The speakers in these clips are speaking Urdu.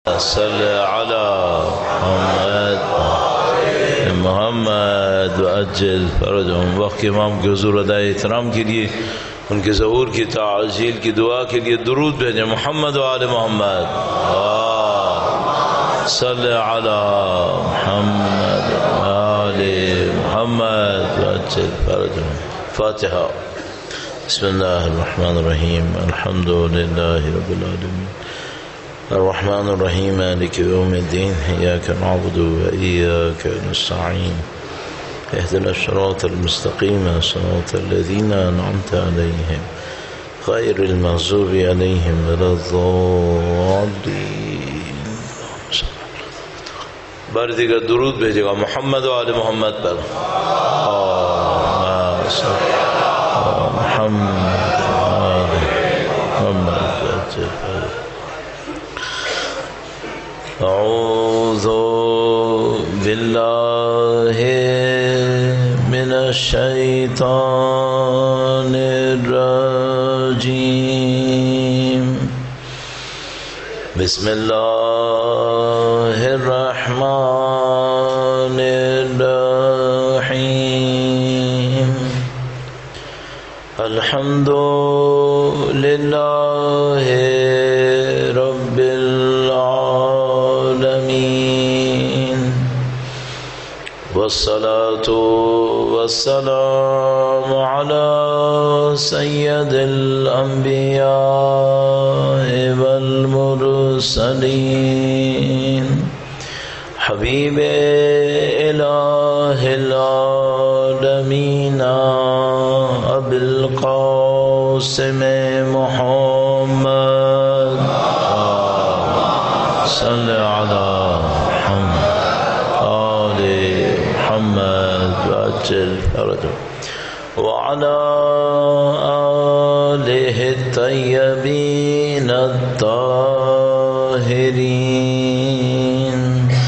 صل على محمد وعجل فرجهم. وقت کے امام کے حضور ادائے احترام کے لیے ان کے ظہور کی تعجیل کی دعا کے لیے درود بھیجیں. محمد و آل محمد صل على محمد و آل محمد وعجل فرجهم. فاتحہ. بسم اللہ الرحمن الرحیم. الحمد للہ رب العالمین الرحمن الرحیم مالک یوم الدین. ایاک نعبد و ایاک نستعین. اهدنا الصراط المستقیم صراط الذین انعمت علیہم غیر المغضوب علیہم ولا الضالین. بار دیگر درود بھیجے گا محمد و آل محمد پر. اعوذ باللہ من الشیطان الرجیم. بسم اللہ الرحمن الرحیم. الحمد للہ رب العالمین والصلاة والسلام على سید الانبیاء والمرسلین حبیب الہ العالمین ابی القاسم محمد صلی علی محمد آل محمد وعجل فرجهم وعلى آلہ الطیبین الطاہرین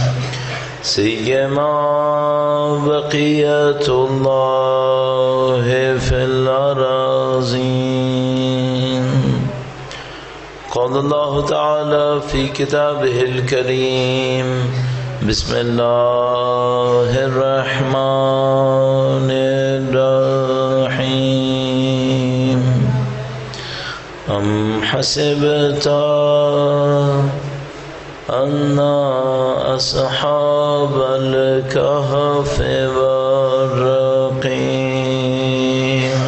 سیما بقیت اللہ فی الأراضین. قال اللہ تعالی فی کتابہ الکریم. بسم اللہ الرحمن الرحیم. ام حسبت ان اصحاب الكهف والرقیم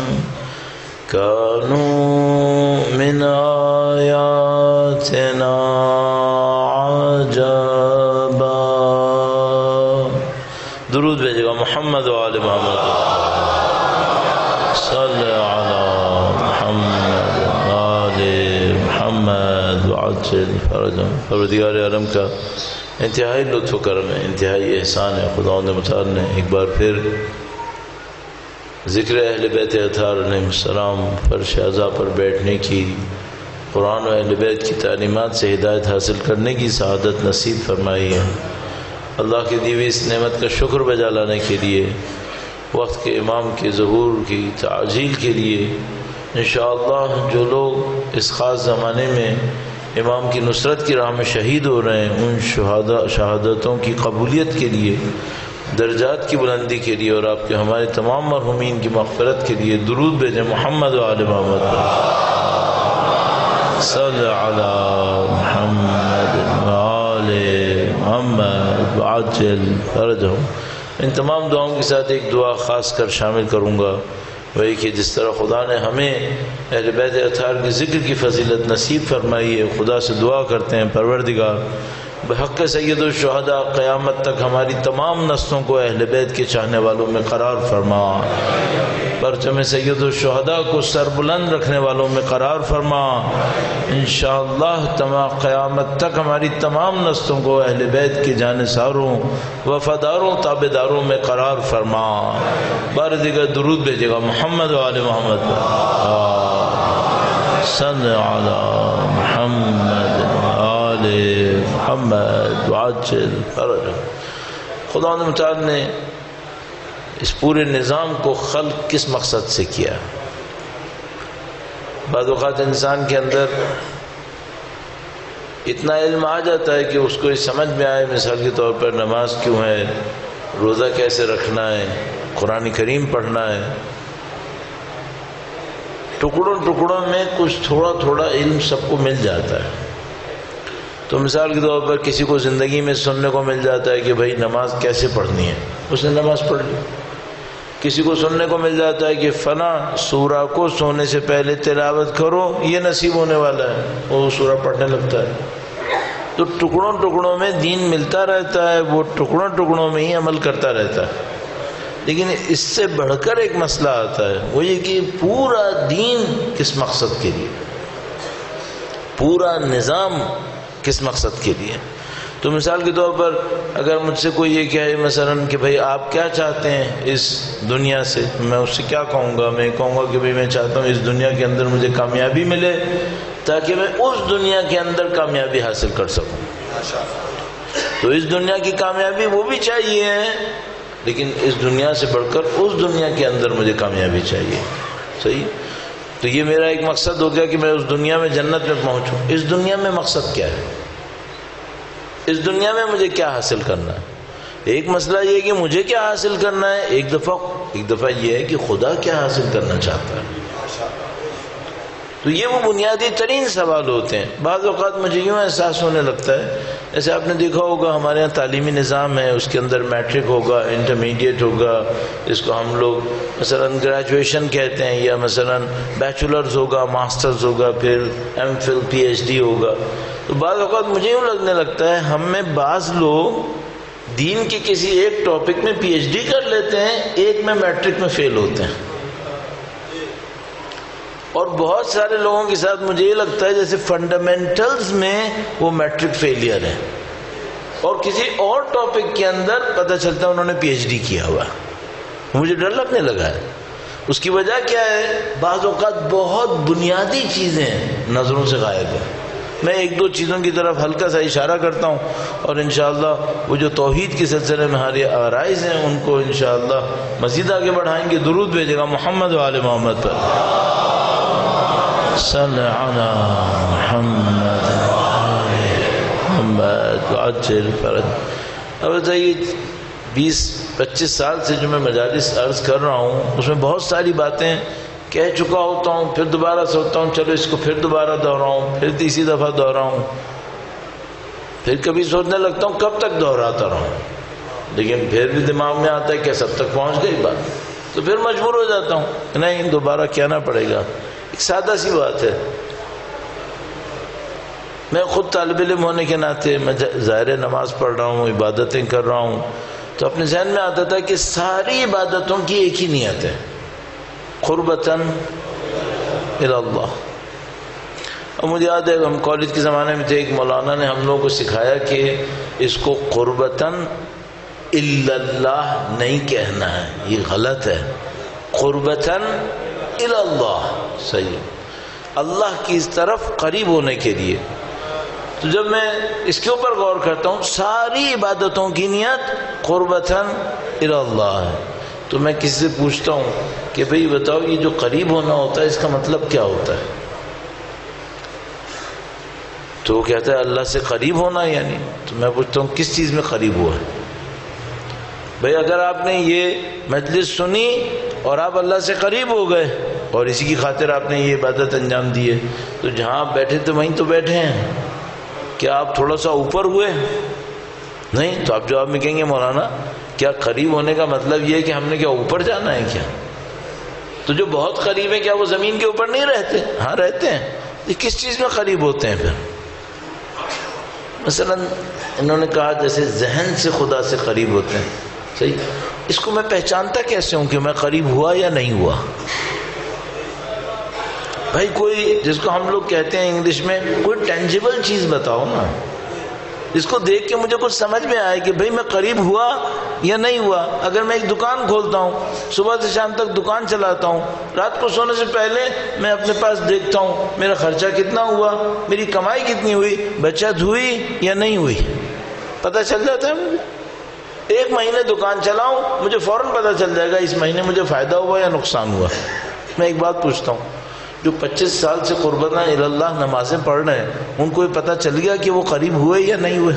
كانوا من آیاتنا عجبا. درود بھیجے گا محمد و آل محمد. صلی علی محمد و آل محمد وعجل فرجهم. پروردگار عالم کا انتہائی لطف و کرم ہے، انتہائی احسان ہے. خداوند متعال نے ایک بار پھر ذکر اہل بیت اطہار علیہ السلام فرش اعضاء پر بیٹھنے کی، قرآن و اہل بیت کی تعلیمات سے ہدایت حاصل کرنے کی سعادت نصیب فرمائی ہے. اللہ کی دی ہوئی اس نعمت کا شکر بجا لانے کے لیے، وقت کے امام کے ظہور کی تعجیل کے لیے انشاءاللہ جو لوگ اس خاص زمانے میں امام کی نصرت کی راہ میں شہید ہو رہے ہیں، ان شہادتوں کی قبولیت کے لیے، درجات کی بلندی کے لیے، اور آپ کے ہمارے تمام مرحومین کی مغفرت کے لیے درود بھیجیں محمد و آل محمد. صلی علی محمد و آل محمد وعجل فرجهم. ان تمام دعاؤں کے ساتھ ایک دعا خاص کر شامل کروں گا، وہی کہ جس طرح خدا نے ہمیں اہل بیت اطہار کے ذکر کی فضیلت نصیب فرمائی ہے، خدا سے دعا کرتے ہیں پروردگار بحق سید الشہداء قیامت تک ہماری تمام نسلوں کو اہل بیت کے چاہنے والوں میں قرار فرما، پرچم سید الشہداء کو سر بلند رکھنے والوں میں قرار فرما. انشاءاللہ قیامت تک ہماری تمام نسلوں کو اہل بیت کے جانثاروں، وفاداروں، تابعداروں میں قرار فرما. بار دیگر درود بھیجے گا محمد و آل محمد. صلی علی محمد آل محمد وعجل فرجهم. خدا متعال نے اس پورے نظام کو خلق کس مقصد سے کیا؟ بعض اوقات انسان کے اندر اتنا علم آ جاتا ہے کہ اس کو سمجھ میں آئے مثال کے طور پر نماز کیوں ہے، روزہ کیسے رکھنا ہے، قرآن کریم پڑھنا ہے، ٹکڑوں ٹکڑوں میں کچھ تھوڑا تھوڑا علم سب کو مل جاتا ہے۔ تو مثال کے طور پر کسی کو زندگی میں سننے کو مل جاتا ہے کہ بھائی نماز کیسے پڑھنی ہے، اس نے نماز پڑھ لی۔ کسی کو سننے کو مل جاتا ہے کہ فلاں سورہ کو سونے سے پہلے تلاوت کرو، یہ نصیب ہونے والا ہے، وہ سورہ پڑھنے لگتا ہے۔ تو ٹکڑوں ٹکڑوں میں دین ملتا رہتا ہے، وہ ٹکڑوں ٹکڑوں میں ہی عمل کرتا رہتا ہے۔ لیکن اس سے بڑھ کر ایک مسئلہ آتا ہے، وہ یہ کہ پورا دین کس مقصد کے لیے، پورا نظام کس مقصد کے لیے۔ تو مثال کے طور پر اگر مجھ سے کوئی یہ کہے مثلاً کہ بھائی آپ کیا چاہتے ہیں اس دنیا سے، میں اس سے کیا کہوں گا؟ میں کہوں گا کہ بھائی میں چاہتا ہوں اس دنیا کے اندر مجھے کامیابی ملے تاکہ میں اس دنیا کے اندر کامیابی حاصل کر سکوں۔ تو اس دنیا کی کامیابی وہ بھی چاہیے لیکن اس دنیا سے بڑھ کر اس دنیا کے اندر مجھے کامیابی چاہیے، صحیح؟ تو یہ میرا ایک مقصد ہو گیا کہ میں اس دنیا میں جنت میں پہنچوں۔ اس دنیا میں مقصد کیا ہے؟ اس دنیا میں مجھے کیا حاصل کرنا ہے؟ ایک مسئلہ یہ ہے کہ مجھے کیا حاصل کرنا ہے، ایک دفعہ یہ ہے کہ خدا کیا حاصل کرنا چاہتا ہے۔ تو یہ وہ بنیادی ترین سوال ہوتے ہیں۔ بعض اوقات مجھے یوں احساس ہونے لگتا ہے، جیسے آپ نے دیکھا ہوگا ہمارے یہاں تعلیمی نظام ہے، اس کے اندر میٹرک ہوگا، انٹرمیڈیٹ ہوگا، اس کو ہم لوگ مثلا گریجویشن کہتے ہیں، یا مثلا بیچلرز ہوگا، ماسٹرز ہوگا، پھر M Phil P H D ہوگا۔ تو بعض اوقات مجھے یوں لگنے لگتا ہے ہم میں بعض لوگ دین کے کسی ایک ٹاپک میں پی ایچ ڈی کر لیتے ہیں، ایک میں میٹرک میں فیل ہوتے ہیں، اور بہت سارے لوگوں کے ساتھ مجھے یہ لگتا ہے جیسے فنڈامنٹلز میں وہ میٹرک فیلئر ہیں، اور کسی اور ٹاپک کے اندر پتہ چلتا ہے انہوں نے پی ایچ ڈی کیا ہوا۔ مجھے ڈر لگنے لگا ہے۔ اس کی وجہ کیا ہے؟ بعض اوقات بہت بنیادی چیزیں نظروں سے غائب ہیں۔ میں ایک دو چیزوں کی طرف ہلکا سا اشارہ کرتا ہوں، اور انشاءاللہ وہ جو توحید کے سلسلے میں ہمارے عرائض ہیں ان کو انشاءاللہ مزید آگے بڑھائیں گے۔ درود بھیجے گا محمد و آل محمد پر، صلی علی محمد محمد عجل فرج۔ اب بتائیے 20-25 سال سے جو میں مجالس عرض کر رہا ہوں اس میں بہت ساری باتیں کہہ چکا ہوتا ہوں، پھر دوبارہ سوچتا ہوں چلو اس کو پھر دوبارہ دہراؤں، پھر تیسری دفعہ دہراؤں، پھر کبھی سوچنے لگتا ہوں کب تک دہراتا رہوں، لیکن پھر بھی دماغ میں آتا ہے کہ سب تک پہنچ گئی بات، تو پھر مجبور ہو جاتا ہوں نہیں دوبارہ کہنا پڑے گا۔ ایک سادہ سی بات ہے، میں خود طالب علم ہونے کے ناطے میں ظاہر نماز پڑھ رہا ہوں، عبادتیں کر رہا ہوں، تو اپنے ذہن میں آتا تھا کہ ساری عبادتوں کی ایک ہی نیت ہے، قربتاً الی اللہ۔ اور مجھے یاد ہے ہم کالج کے زمانے میں تھے، ایک مولانا نے ہم لوگوں کو سکھایا کہ اس کو قربتاً الی اللہ نہیں کہنا ہے، یہ غلط ہے، قربتاً الی اللہ صحیح، اللہ کی اس طرف قریب ہونے کے لیے۔ تو جب میں اس کے اوپر غور کرتا ہوں ساری عبادتوں کی نیت قربتاً الی اللہ ہے، تو میں کسی سے پوچھتا ہوں کہ بھئی بتاؤ یہ جو قریب ہونا ہوتا ہے اس کا مطلب کیا ہوتا ہے؟ تو وہ کہتا ہے اللہ سے قریب ہونا یعنی، تو میں پوچھتا ہوں کس چیز میں قریب ہوا ہے؟ بھئی اگر آپ نے یہ مجلس سنی اور آپ اللہ سے قریب ہو گئے اور اسی کی خاطر آپ نے یہ عبادت انجام دی ہے، تو جہاں آپ بیٹھے تو وہیں تو بیٹھے ہیں، کیا آپ تھوڑا سا اوپر ہوئے؟ نہیں۔ تو آپ جواب میں کہیں گے مولانا کیا قریب ہونے کا مطلب یہ ہے کہ ہم نے کیا اوپر جانا ہے کیا؟ تو جو بہت قریب ہے کیا وہ زمین کے اوپر نہیں رہتے؟ ہاں رہتے ہیں، یہ کس چیز میں قریب ہوتے ہیں پھر؟ مثلا انہوں نے کہا جیسے ذہن سے خدا سے قریب ہوتے ہیں، صحیح، اس کو میں پہچانتا کیسے ہوں کہ میں قریب ہوا یا نہیں ہوا؟ بھائی کوئی جس کو ہم لوگ کہتے ہیں انگلش میں کوئی ٹینجیبل چیز بتاؤ نا، جس کو دیکھ کے مجھے کچھ سمجھ میں آئے کہ بھئی میں قریب ہوا یا نہیں ہوا۔ اگر میں ایک دکان کھولتا ہوں، صبح سے شام تک دکان چلاتا ہوں، رات کو سونے سے پہلے میں اپنے پاس دیکھتا ہوں میرا خرچہ کتنا ہوا، میری کمائی کتنی ہوئی، بچت ہوئی یا نہیں ہوئی، پتہ چل جاتا ہے مجھے۔ ایک مہینے دکان چلاؤں مجھے فوراً پتہ چل جائے گا اس مہینے مجھے فائدہ ہوا یا نقصان ہوا۔ میں ایک بات پوچھتا ہوں، جو 25 سال سے قربتاً اللہ نمازیں پڑھ رہے ہیں، ان کو یہ پتہ چل گیا کہ وہ قریب ہوئے یا نہیں ہوئے؟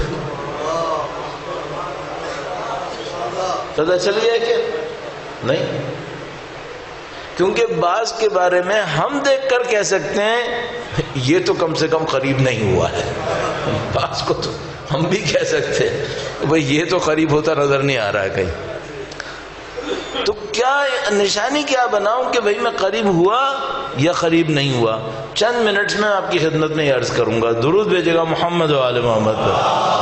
پتہ چل گیا کہ نہیں؟ کیونکہ بعض کے بارے میں ہم دیکھ کر کہہ سکتے ہیں یہ تو کم سے کم قریب نہیں ہوا ہے، بعض کو تو ہم بھی کہہ سکتے ہیں بھئی یہ تو قریب ہوتا نظر نہیں آ رہا ہے کہیں۔ تو کیا نشانی کیا بناؤں کہ بھئی میں قریب ہوا یا قریب نہیں ہوا؟ چند منٹس میں آپ کی خدمت میں عرض کروں گا۔ درود بھیجے گا محمد و آل محمد پر،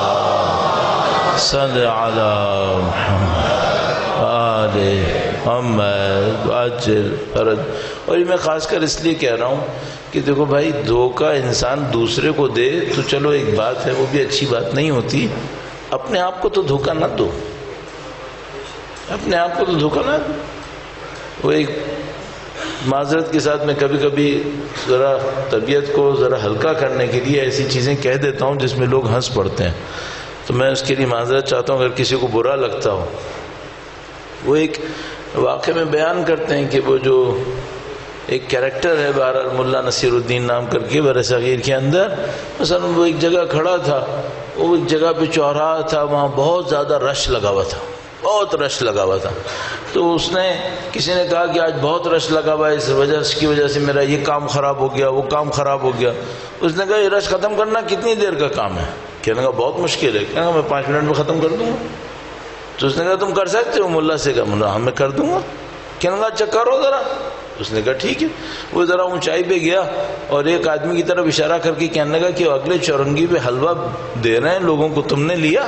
صلی علی محمد آل محمد عجل فرج۔ اور یہ میں خاص کر اس لیے کہہ رہا ہوں کہ دیکھو بھائی، دھوکہ انسان دوسرے کو دے تو چلو ایک بات ہے، وہ بھی اچھی بات نہیں ہوتی، اپنے آپ کو تو دھوکہ نہ دو، اپنے آپ کو تو دھوکہ نہ دو۔ وہ ایک معذرت کے ساتھ میں کبھی کبھی ذرا طبیعت کو ذرا ہلکا کرنے کے لیے ایسی چیزیں کہہ دیتا ہوں جس میں لوگ ہنس پڑتے ہیں، تو میں اس کے لیے معذرت چاہتا ہوں اگر کسی کو برا لگتا ہو۔ وہ ایک واقعے میں بیان کرتے ہیں کہ وہ جو ایک کیریکٹر ہے بہرحال ملا نصیر الدین نام کر کے بر صغیر کے اندر، مثلا وہ ایک جگہ کھڑا تھا، وہ ایک جگہ پہ چوراہا تھا، وہاں بہت زیادہ رش لگا ہوا تھا، بہت رش لگا ہوا تھا۔ تو اس نے کسی نے کہا کہ آج بہت رش لگا ہوا ہے، اس کی وجہ سے میرا یہ کام خراب ہو گیا، وہ کام خراب ہو گیا۔ اس نے کہا یہ رش ختم کرنا کتنی دیر کا کام ہے؟ کہنے کا بہت مشکل ہے۔ کہنے کا میں 5 منٹ میں ختم کر دوں گا۔ تو اس نے کہا تم کر سکتے ہو؟ ملا سے کہا ملا میں کر دوں گا۔ کہنے کا اچھا کرو ذرا۔ اس نے کہا ٹھیک ہے۔ وہ ذرا اونچائی پہ گیا اور ایک آدمی کی طرف اشارہ کر کے کہنے لگا کہ اگلے چورنگی پہ حلوہ دے رہے ہیں لوگوں کو، تم نے لیا؟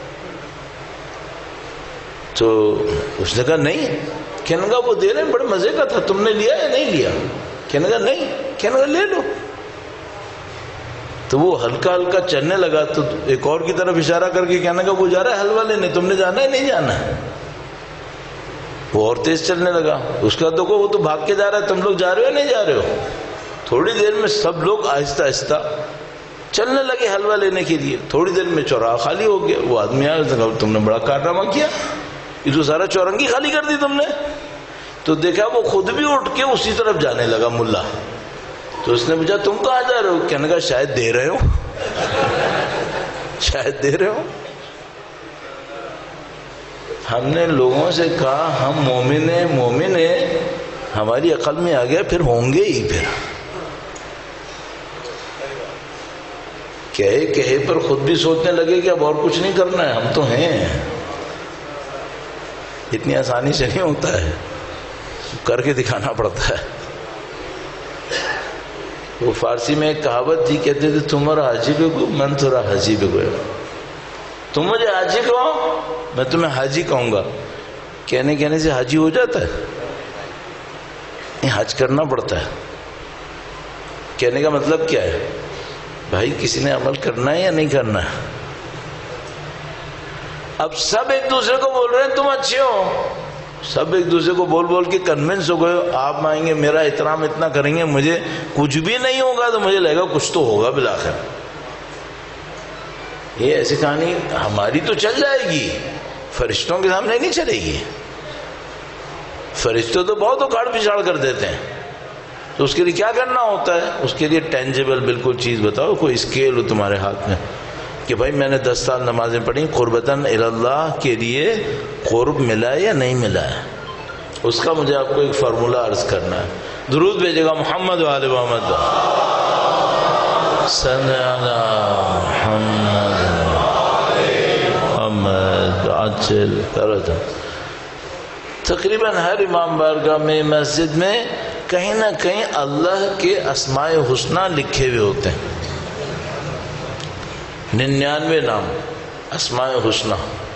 تو اس نے کہا نہیں۔ کہنے کا وہ دے رہے ہیں بڑے مزے کا تھا، تم نے لیا یا نہیں لیا؟ کہنے کا نہیں۔ کہنے کا لے لو۔ تو وہ ہلکا ہلکا چلنے لگا تو ایک اور کی طرف اشارہ کر کے کہنے کا وہ جا رہا ہے حلوہ لینے، تم نے جانا ہے نہیں جانا ہے؟ وہ اور تیز چلنے لگا۔ اس کا دیکھو وہ تو بھاگ کے جا رہا ہے، تم لوگ جا رہے ہو نہیں جا رہے ہو؟ تھوڑی دیر میں سب لوگ آہستہ آہستہ چلنے لگے حلوہ لینے کے لیے۔ تھوڑی دیر میں چوراہا خالی ہو گیا۔ وہ آدمی آیا، اس نے کہا تم نے بڑا کارنامہ کیا، یہ تو سارا چورنگی خالی کر دی تم نے۔ تو دیکھا وہ خود بھی اٹھ کے اسی طرف جانے لگا ملا۔ تو اس نے پوچھا تم کہاں جا رہے ہو؟ کہنے کا شاید دے رہے ہو، شاید دے رہے ہو۔ ہم نے لوگوں سے کہا ہم مومن ہیں، ہماری عقل میں آ گیا پھر ہوں گے ہی، پھر کہے پر خود بھی سوچنے لگے کہ اب اور کچھ نہیں کرنا ہے، ہم تو ہیں۔ اتنی آسانی سے نہیں ہوتا ہے، کر کے دکھانا پڑتا ہے۔ وہ فارسی میں ایک کہاوت تھی، کہتے تھے تمہارا حاجی پہ کو من تھوڑا حاجی پہ کو، تم مجھے حاجی کہو میں تمہیں حاجی کہوں گا۔ کہنے سے حاجی ہو جاتا ہے؟ نہیں، حج کرنا پڑتا ہے۔ کہنے کا مطلب کیا ہے؟ بھائی کسی نے عمل کرنا ہے یا نہیں کرنا ہے؟ اب سب ایک دوسرے کو بول رہے ہیں تم اچھے ہو، سب ایک دوسرے کو بول بول کے کنونس ہو گئے، آپ آئیں گے میرا احترام اتنا کریں گے، مجھے کچھ بھی نہیں ہوگا تو مجھے لگے گا کچھ تو ہوگا بالآخر۔ یہ ایسی کہانی ہماری تو چل جائے گی، فرشتوں کے سامنے نہیں چلے گی۔ فرشتوں تو بہت اکھاڑ پچھاڑ کر دیتے ہیں۔ تو اس کے لیے کیا کرنا ہوتا ہے؟ اس کے لیے ٹینجیبل بالکل چیز بتاؤ، کوئی اسکیل ہو تمہارے ہاتھ میں کہ بھائی میں نے 10 سال نمازیں پڑھی، قربتاً اللہ کے لیے قرب ملا ہے یا نہیں ملا ہے، اس کا مجھے آپ کو ایک فارمولہ عرض کرنا ہے۔ درود بھیجے گا محمد و آل محمد، صلی علی محمد محمد عجل فرج۔ تقریباً ہر امام بارگاہ میں، مسجد میں کہیں نہ کہیں اللہ کے اسماء حسنہ لکھے ہوئے ہوتے ہیں، 99 نام اسماء حسنہ۔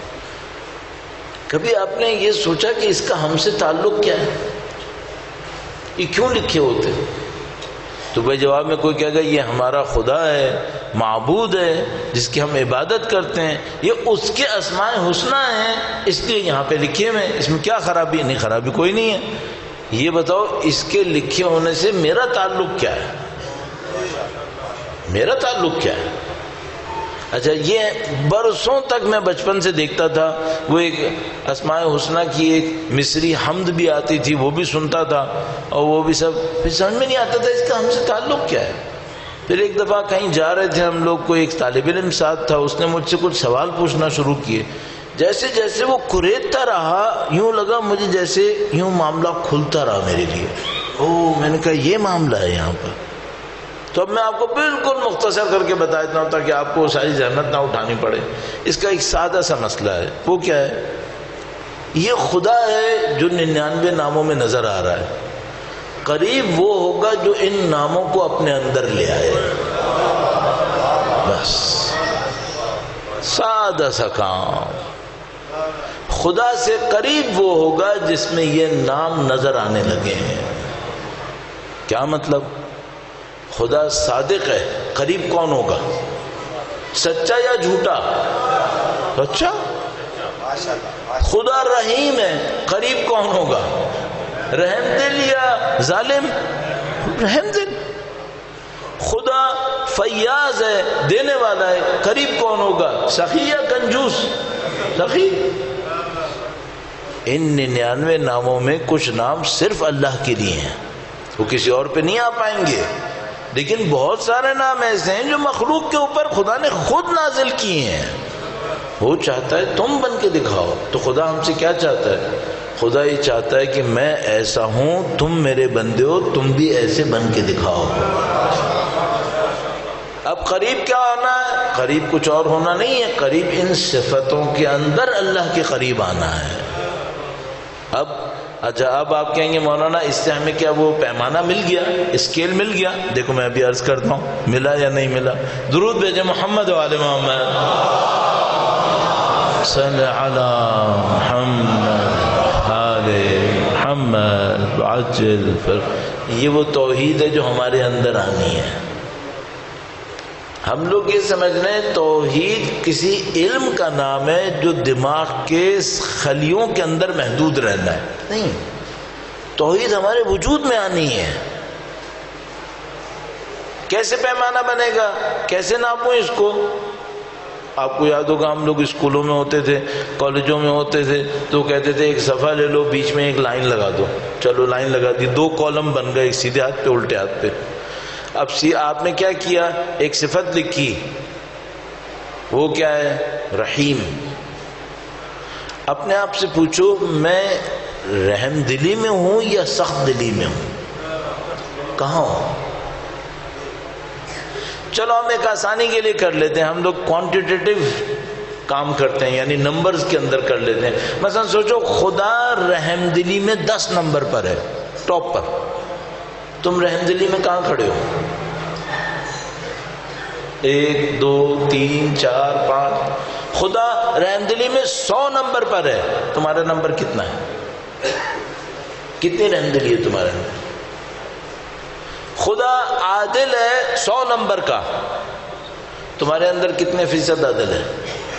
کبھی آپ نے یہ سوچا کہ اس کا ہم سے تعلق کیا ہے؟ یہ کیوں لکھے ہوتے ہیں؟ تو بھائی جواب میں کوئی کہے گا یہ ہمارا خدا ہے، معبود ہے جس کی ہم عبادت کرتے ہیں، یہ اس کے اسماء حسنہ ہیں اس لیے یہاں پہ لکھے ہوئے ہیں، اس میں کیا خرابی؟ نہیں، خرابی کوئی نہیں ہے۔ یہ بتاؤ اس کے لکھے ہونے سے میرا تعلق کیا ہے؟ میرا تعلق کیا ہے؟ اچھا یہ برسوں تک میں بچپن سے دیکھتا تھا، وہ ایک اسماء الحسنہ کی ایک مصری حمد بھی آتی تھی، وہ بھی سنتا تھا، اور وہ بھی سب، پھر سمجھ میں نہیں آتا تھا اس کا ہم سے تعلق کیا ہے۔ پھر ایک دفعہ کہیں جا رہے تھے ہم لوگ، کو ایک طالب علم ساتھ تھا، اس نے مجھ سے کچھ سوال پوچھنا شروع کیے، جیسے جیسے وہ کریدتا رہا یوں لگا مجھے جیسے یوں معاملہ کھلتا رہا میرے لیے۔ میں نے کہا یہ معاملہ ہے یہاں پر۔ تو اب میں آپ کو بالکل مختصر کر کے بتا دیتا ہوں تاکہ آپ کو ساری زحمت نہ اٹھانی پڑے۔ اس کا ایک سادہ سا مسئلہ ہے، وہ کیا ہے؟ یہ خدا ہے جو 99 ناموں میں نظر آ رہا ہے، قریب وہ ہوگا جو ان ناموں کو اپنے اندر لے آئے، بس سادہ سا کام۔ خدا سے قریب وہ ہوگا جس میں یہ نام نظر آنے لگے ہیں۔ کیا مطلب؟ خدا صادق ہے، قریب کون ہوگا؟ سچا یا جھوٹا؟ سچا۔ خدا رحیم ہے، قریب کون ہوگا؟ رحم دل یا ظالم؟ رحم دل۔ خدا فیاض ہے، دینے والا ہے، قریب کون ہوگا؟ سخی یا کنجوس؟ سخی۔ ان 99 ناموں میں کچھ نام صرف اللہ کے لیے ہیں، وہ کسی اور پہ نہیں آ پائیں گے، لیکن بہت سارے نام ایسے ہیں جو مخلوق کے اوپر خدا نے خود نازل کیے ہیں۔ وہ چاہتا ہے تم بن کے دکھاؤ، تو خدا ہم سے کیا چاہتا ہے؟ خدا یہ چاہتا ہے کہ میں ایسا ہوں، تم میرے بندے ہو، تم بھی ایسے بن کے دکھاؤ۔ اب قریب کیا ہونا ہے؟ قریب کچھ اور ہونا نہیں ہے، قریب ان صفتوں کے اندر اللہ کے قریب آنا ہے۔ اچھا اب آپ کہیں گے مولانا اس سے ہمیں کیا وہ پیمانہ مل گیا، اسکیل مل گیا؟ دیکھو میں ابھی عرض کرتا ہوں ملا یا نہیں ملا۔ درود بھیجیں محمد و آل محمد، صلی علی محمد آل محمد وعجل فرج۔ یہ وہ توحید ہے جو ہمارے اندر آنی ہے۔ ہم لوگ یہ سمجھ رہے ہیں توحید کسی علم کا نام ہے جو دماغ کے خلیوں کے اندر محدود رہنا ہے، نہیں، توحید ہمارے وجود میں آنی ہے۔ کیسے پیمانہ بنے گا؟ کیسے ناپوں اس کو؟ آپ کو یاد ہوگا ہم لوگ اسکولوں میں ہوتے تھے، کالجوں میں ہوتے تھے، تو کہتے تھے ایک صفحہ لے لو، بیچ میں ایک لائن لگا دو، چلو لائن لگا دی، 2 کالم بن گئے، ایک سیدھے ہاتھ پہ الٹے ہاتھ پہ۔ اب آپ نے کیا کیا؟ ایک صفت لکھی، وہ کیا ہے؟ رحیم۔ اپنے آپ سے پوچھو میں رحم دلی میں ہوں یا سخت دلی میں ہوں؟ کہاں ہوں؟ چلو ہم ایک آسانی کے لیے کر لیتے ہیں، ہم لوگ کوانٹیٹیو کام کرتے ہیں، یعنی نمبرز کے اندر کر لیتے ہیں۔ مثلا سوچو خدا رحم دلی میں 10 نمبر پر ہے، ٹاپ پر، تم رحم دلی میں کہاں کھڑے ہو؟ 1 2 3 4 5۔ خدا رحم دلی میں 100 نمبر پر ہے، تمہارا نمبر کتنا ہے؟ کتنی رحم دلی ہے تمہارے اندر؟ خدا عادل ہے 100 نمبر کا، تمہارے اندر کتنے فیصد عادل ہے؟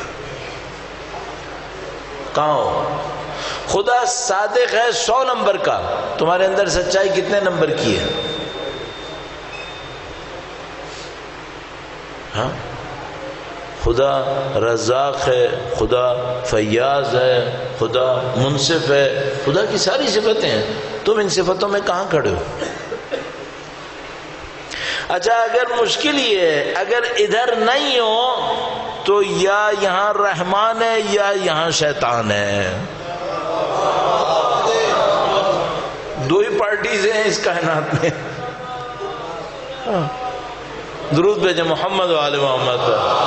کہاں ہو؟ خدا صادق ہے 100 نمبر کا، تمہارے اندر سچائی کتنے نمبر کی ہے؟ ہاں؟ خدا رزاق ہے، خدا فیاض ہے، خدا منصف ہے، خدا کی ساری صفتیں ہیں، تم ان صفتوں میں کہاں کھڑے ہو؟ اچھا اگر مشکل یہ ہے، اگر ادھر نہیں ہو تو یا یہاں رحمان ہے یا یہاں شیطان ہے، 2 ہی پارٹیز ہیں اس کائنات میں۔ درود بھیجیں محمد و آل محمد،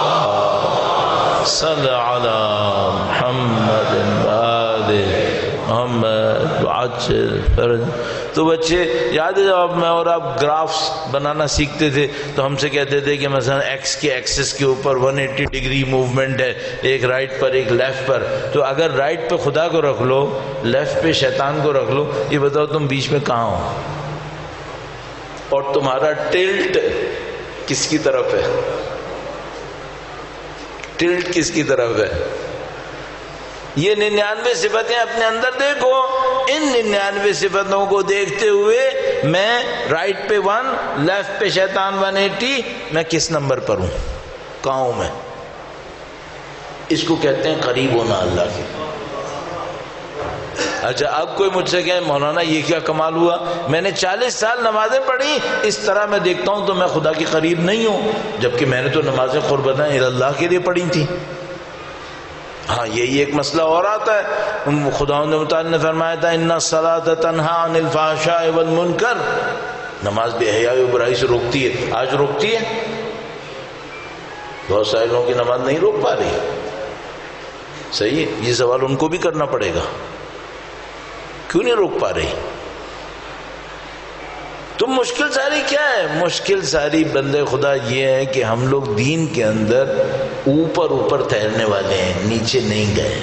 صلی علی محمد و آل محمد وعجل فرج۔ تو بچے یاد ہے جب میں اور آپ گرافس بنانا سیکھتے تھے تو ہم سے کہتے تھے کہ مثلا ایکس کے ایکسس کے اوپر 180 ڈگری موومنٹ ہے، ایک رائٹ پر ایک لیفٹ پر، تو اگر رائٹ پہ خدا کو رکھ لو، لیفٹ پہ شیطان کو رکھ لو، یہ بتاؤ تم بیچ میں کہاں ہو؟ اور تمہارا ٹلٹ کس کی طرف ہے؟ ٹلٹ کس کی طرف ہے؟ یہ 99 صفتیں اپنے اندر دیکھو، ان 99 صفتوں کو دیکھتے ہوئے میں رائٹ پہ 1، لیفٹ پہ شیطان 180، میں کس نمبر پر ہوں؟ کہاں ہوں میں؟ اس کو کہتے ہیں قریب ہونا اللہ کے۔ اچھا اب کوئی مجھ سے کہے مولانا یہ کیا کمال ہوا، میں نے 40 سال نمازیں پڑھی، اس طرح میں دیکھتا ہوں تو میں خدا کے قریب نہیں ہوں، جبکہ میں نے تو نمازیں قربتاً اللہ کے لیے پڑھی تھی۔ ہاں یہی ایک مسئلہ اور آتا ہے، خداوند متعال نے فرمایا تھا ان الصلاۃ تنہی عن الفحشاء والمنکر، نماز بے حیائی و برائی سے روکتی ہے۔ آج روکتی ہے؟ بہت سارے لوگوں کی نماز نہیں روک پا رہی۔ صحیح ہے، یہ سوال ان کو بھی کرنا پڑے گا، کیوں نہیں روک پا رہی؟ تو مشکل ساری کیا ہے؟ مشکل ساری بندے خدا یہ ہے کہ ہم لوگ دین کے اندر اوپر تیرنے والے ہیں، نیچے نہیں گئے۔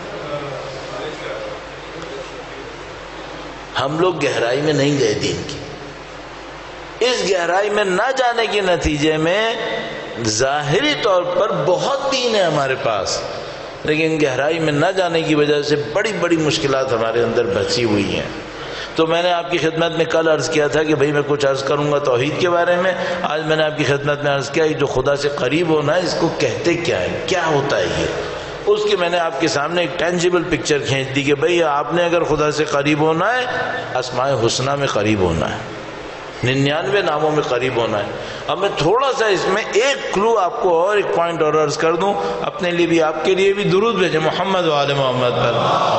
ہم لوگ گہرائی میں نہیں گئے دین کی۔ اس گہرائی میں نہ جانے کے نتیجے میں ظاہری طور پر بہت دین ہے ہمارے پاس، لیکن گہرائی میں نہ جانے کی وجہ سے بڑی بڑی مشکلات ہمارے اندر بچی ہوئی ہیں۔ تو میں نے آپ کی خدمت میں کل عرض کیا تھا کہ بھئی میں کچھ عرض کروں گا توحید کے بارے میں۔ آج میں نے آپ کی خدمت میں عرض کیا جو خدا سے قریب ہونا ہے اس کو کہتے کیا ہے، کیا ہوتا ہے یہ، اس کی میں نے آپ کے سامنے ایک ٹینجیبل پکچر کھینچ دی کہ بھئی آپ نے اگر خدا سے قریب ہونا ہے اسماء الحسنی میں قریب ہونا ہے، 99 ناموں میں قریب ہونا ہے۔ اب میں تھوڑا سا اس میں ایک کلو آپ کو اور ایک پوائنٹ اور عرض کر دوں، اپنے لیے بھی آپ کے لیے بھی درود بھیجیں محمد و آل محمد پر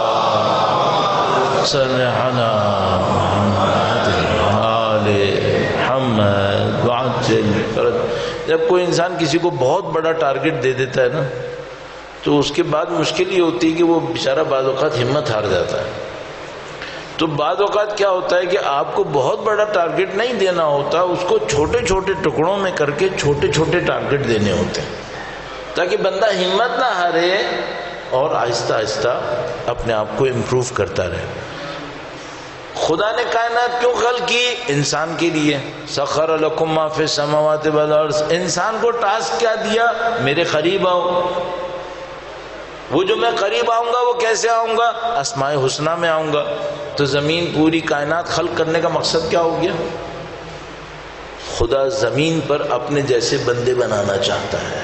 صلی علی محمد آل محمد وعجل فرج۔ جب کوئی انسان کسی کو بہت بڑا ٹارگٹ دے دیتا ہے نا تو اس کے بعد مشکل یہ ہوتی ہے کہ وہ بیچارہ بعض اوقات ہمت ہار جاتا ہے۔ تو بعض اوقات کیا ہوتا ہے کہ آپ کو بہت بڑا ٹارگٹ نہیں دینا ہوتا، اس کو چھوٹے چھوٹے ٹکڑوں میں کر کے چھوٹے چھوٹے ٹارگٹ دینے ہوتے ہیں تاکہ بندہ ہمت نہ ہارے اور آہستہ آہستہ اپنے آپ کو امپروو کرتا رہے۔ خدا نے کائنات کیوں خلق کی؟ انسان کے لیے۔ سخر لکم ما فی السماوات والارض، انسان کو ٹاسک کیا دیا؟ میرے قریب آؤ۔ وہ جو میں قریب آؤں گا وہ کیسے آؤں گا؟ اسماء حسنی میں آؤں گا۔ تو زمین پوری کائنات خلق کرنے کا مقصد کیا ہو گیا؟ خدا زمین پر اپنے جیسے بندے بنانا چاہتا ہے۔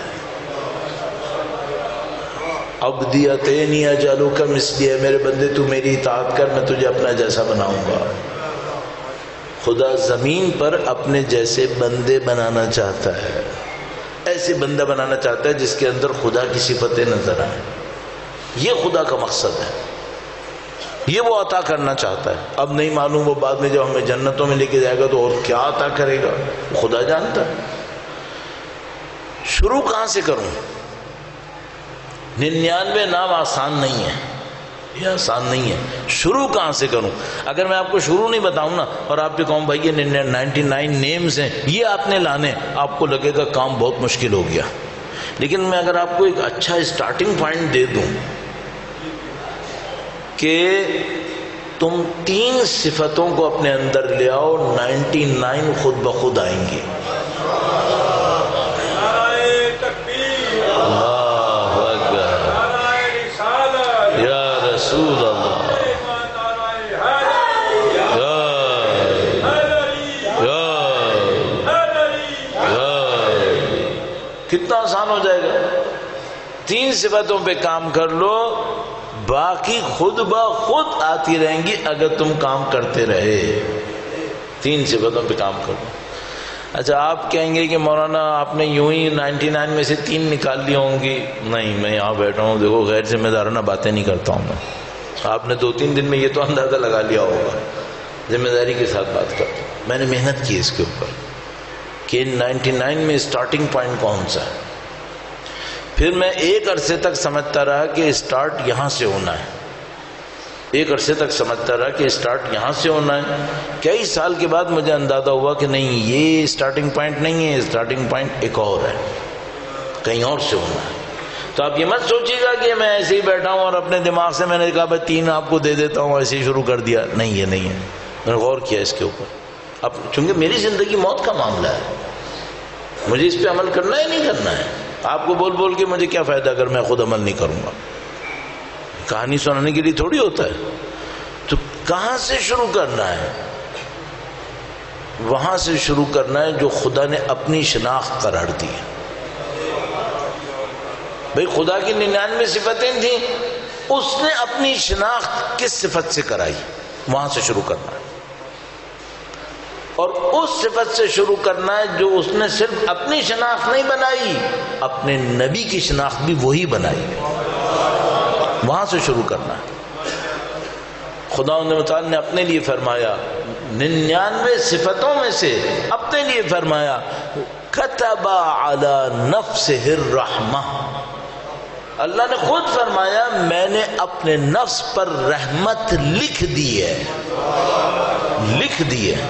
عبدی اتینی اجعلک مثلی، میرے بندے تو میری اطاعت کر میں تجھے اپنا جیسا بناؤں گا۔ خدا زمین پر اپنے جیسے بندے بنانا چاہتا ہے، ایسے بندہ بنانا چاہتا ہے جس کے اندر خدا کی صفتیں نظر آئیں۔ یہ خدا کا مقصد ہے، یہ وہ عطا کرنا چاہتا ہے۔ اب نہیں معلوم وہ بعد میں جب ہمیں جنتوں میں لے کے جائے گا تو اور کیا عطا کرے گا، خدا جانتا ہے۔ شروع کہاں سے کروں؟ 99 نام آسان نہیں ہے، یہ آسان نہیں ہے۔ شروع کہاں سے کروں؟ اگر میں آپ کو شروع نہیں بتاؤں نا اور آپ پہ کہوں بھائی یہ 99 نیمز ہیں یہ آپ نے لانے، آپ کو لگے گا کام بہت مشکل ہو گیا۔ لیکن میں اگر آپ کو ایک اچھا اسٹارٹنگ پوائنٹ دے دوں کہ تم 3 صفتوں کو اپنے اندر لے آؤ، 99 خود بخود آئیں گے۔ اللہ اکبر، یا رسول اللہ، کتنا آسان ہو جائے گا۔ 3 صفتوں پہ کام کر لو، باقی خود بخود آتی رہیں گی اگر تم کام کرتے رہے۔ 3 صفتوں پہ کام کرو۔ اچھا آپ کہیں گے کہ مولانا آپ نے یوں ہی 99 میں سے 3 نکال لی ہوں گی۔ نہیں، میں یہاں بیٹھا ہوں، دیکھو غیر ذمہ دارانہ باتیں نہیں کرتا ہوں میں۔ آپ نے 2-3 دن میں یہ تو اندازہ لگا لیا ہوگا، ذمہ داری کے ساتھ بات کرتا ہوں۔ میں نے محنت کی اس کے اوپر کہ 99 میں اسٹارٹنگ پوائنٹ کون سا ہے۔ پھر میں ایک عرصے تک سمجھتا رہا کہ اسٹارٹ یہاں سے ہونا ہے، ایک عرصے تک سمجھتا رہا کہ اسٹارٹ یہاں سے ہونا ہے۔ کئی سال کے بعد مجھے اندازہ ہوا کہ نہیں، یہ اسٹارٹنگ پوائنٹ نہیں ہے، اسٹارٹنگ پوائنٹ ایک اور ہے، کہیں اور سے ہونا ہے۔ تو آپ یہ مت سوچیے گا کہ میں ایسے ہی بیٹھا ہوں اور اپنے دماغ سے میں نے کہا بھائی 3 آپ کو دے دیتا ہوں، ایسے ہی شروع کر دیا۔ نہیں، یہ نہیں ہے، میں نے غور کیا اس کے اوپر۔ اب چونکہ میری زندگی موت کا معاملہ ہے، مجھے اس پہ عمل کرنا ہے نہیں کرنا ہے۔ آپ کو بول بول کے مجھے کیا فائدہ اگر میں خود عمل نہیں کروں گا؟ کہانی سنانے کے لیے تھوڑی ہوتا ہے۔ تو کہاں سے شروع کرنا ہے؟ وہاں سے شروع کرنا ہے جو خدا نے اپنی شناخت قرار دی ہے۔ بھئی خدا کی 99 صفتیں تھیں، اس نے اپنی شناخت کس صفت سے کرائی، وہاں سے شروع کرنا ہے، اور اس صفت سے شروع کرنا ہے جو اس نے صرف اپنی شناخت نہیں بنائی، اپنے نبی کی شناخت بھی وہی بنائی، وہاں سے شروع کرنا ہے۔ خدا نے اپنے لیے فرمایا 99 صفتوں میں سے اپنے لیے فرمایا کتب علی نفسہ الرحمہ، اللہ نے خود فرمایا میں نے اپنے نفس پر رحمت لکھ دی ہے، لکھ دی ہے۔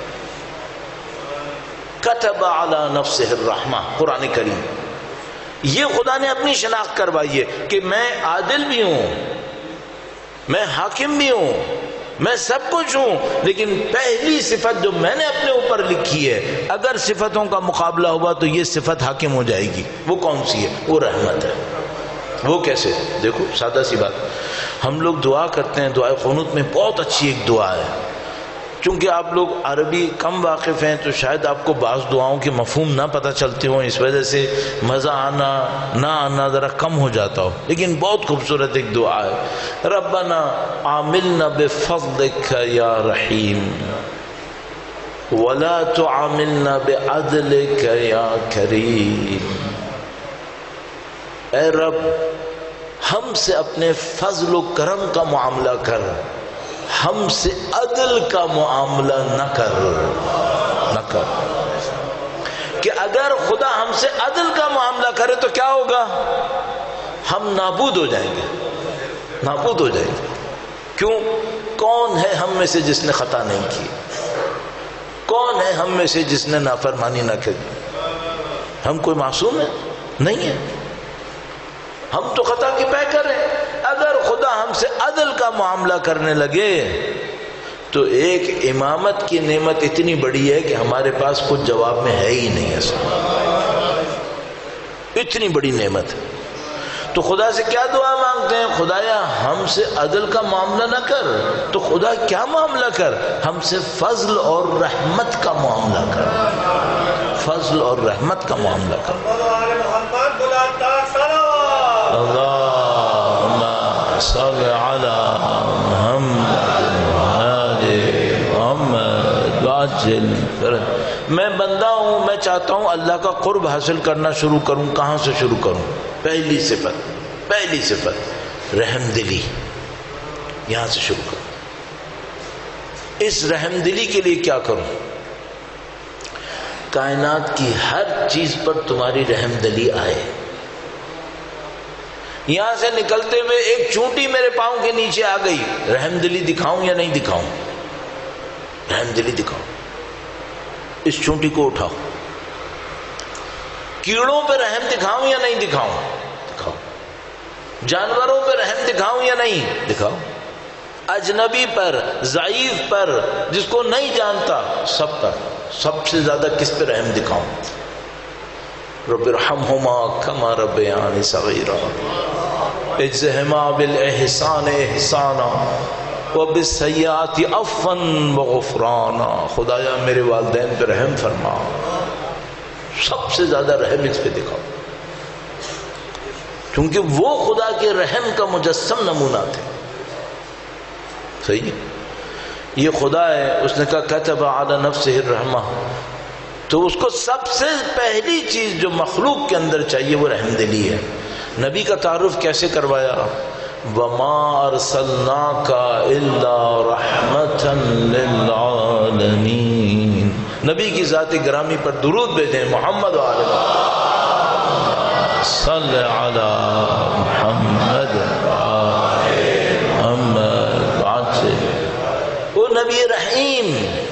کتب علی نفسہ الرحمہ، قرآن کریم، یہ خدا نے اپنی شناخت کروائی ہے کہ میں عادل بھی ہوں، میں حاکم بھی ہوں، میں سب کچھ ہوں، لیکن پہلی صفت جو میں نے اپنے اوپر لکھی ہے، اگر صفتوں کا مقابلہ ہوا تو یہ صفت حاکم ہو جائے گی۔ وہ کون سی ہے؟ وہ رحمت ہے۔ وہ کیسے؟ دیکھو سادہ سی بات، ہم لوگ دعا کرتے ہیں، دعائے قنوت میں بہت اچھی ایک دعا ہے، چونکہ آپ لوگ عربی کم واقف ہیں تو شاید آپ کو بعض دعاؤں کے مفہوم نہ پتہ چلتے ہوں، اس وجہ سے مزہ آنا نہ آنا ذرا کم ہو جاتا ہو، لیکن بہت خوبصورت ایک دعا ہے، ربنا عاملنا بفضلک یا رحیم ولا تعاملنا بعدلک یا کریم۔ اے رب ہم سے اپنے فضل و کرم کا معاملہ کر، ہم سے عدل کا معاملہ نہ کر، نہ کر، کہ اگر خدا ہم سے عدل کا معاملہ کرے تو کیا ہوگا؟ ہم نابود ہو جائیں گے، نابود ہو جائیں گے۔ کیوں؟ کون ہے ہم میں سے جس نے خطا نہیں کی؟ کون ہے ہم میں سے جس نے نافرمانی نہ کی؟ ہم کوئی معصوم ہے؟ نہیں ہے، ہم تو خطا کی پیکر ہیں۔ اگر خدا ہم سے عدل کا معاملہ کرنے لگے تو ایک امامت کی نعمت اتنی بڑی ہے کہ ہمارے پاس کچھ جواب میں ہے ہی نہیں ایسا، اتنی بڑی نعمت ہے۔ تو خدا سے کیا دعا مانگتے ہیں؟ خدایا ہم سے عدل کا معاملہ نہ کر، تو خدا کیا معاملہ کر؟ ہم سے فضل اور رحمت کا معاملہ کر، فضل اور رحمت کا معاملہ کر۔ اللہم صل علی محمد محمد وعجل فرج۔ میں بندہ ہوں، میں چاہتا ہوں اللہ کا قرب حاصل کرنا شروع کروں، کہاں سے شروع کروں؟ پہلی صفت، پہلی صفت رحم دلی، یہاں سے شروع کروں۔ اس رحم دلی کے لیے کیا کروں؟ کائنات کی ہر چیز پر تمہاری رحم دلی آئے۔ یہاں سے نکلتے ہوئے ایک چونٹی میرے پاؤں کے نیچے آ گئی، رحم دلی دکھاؤں یا نہیں دکھاؤں؟ رحم دلی دکھاؤ، اس چونٹی کو اٹھاؤ۔ کیڑوں پہ رحم دکھاؤں یا نہیں دکھاؤں؟ دکھاؤ۔ جانوروں پہ رحم دکھاؤں یا نہیں؟ دکھاؤ۔ اجنبی پر، ضعیف پر، جس کو نہیں جانتا، سب پر، سب سے زیادہ کس پہ رحم دکھاؤں؟ رب ارحمہما کما ربیانی صغیرا اجزہما بالاحسان احسانا وبالسیئات عفوا وغفرانا۔ خدایا میرے والدین پہ رحم فرما، سب سے زیادہ رحم اس پہ دکھاؤ، کیونکہ وہ خدا کے رحم کا مجسم نمونہ تھے۔ صحیح، یہ خدا ہے، اس نے کہا کتب علی نفسہ الرحمہ، تو اس کو سب سے پہلی چیز جو مخلوق کے اندر چاہیے وہ رحم دلی ہے۔ نبی کا تعارف کیسے کروایا؟ وَمَا أَرْسَلْنَاكَ إِلَّا رَحْمَةً لِلْعَالَمِينَ۔ نبی کی ذات گرامی پر درود بھیجیں، محمد وآلہ صلی علی محمد وہ نبی رحیم۔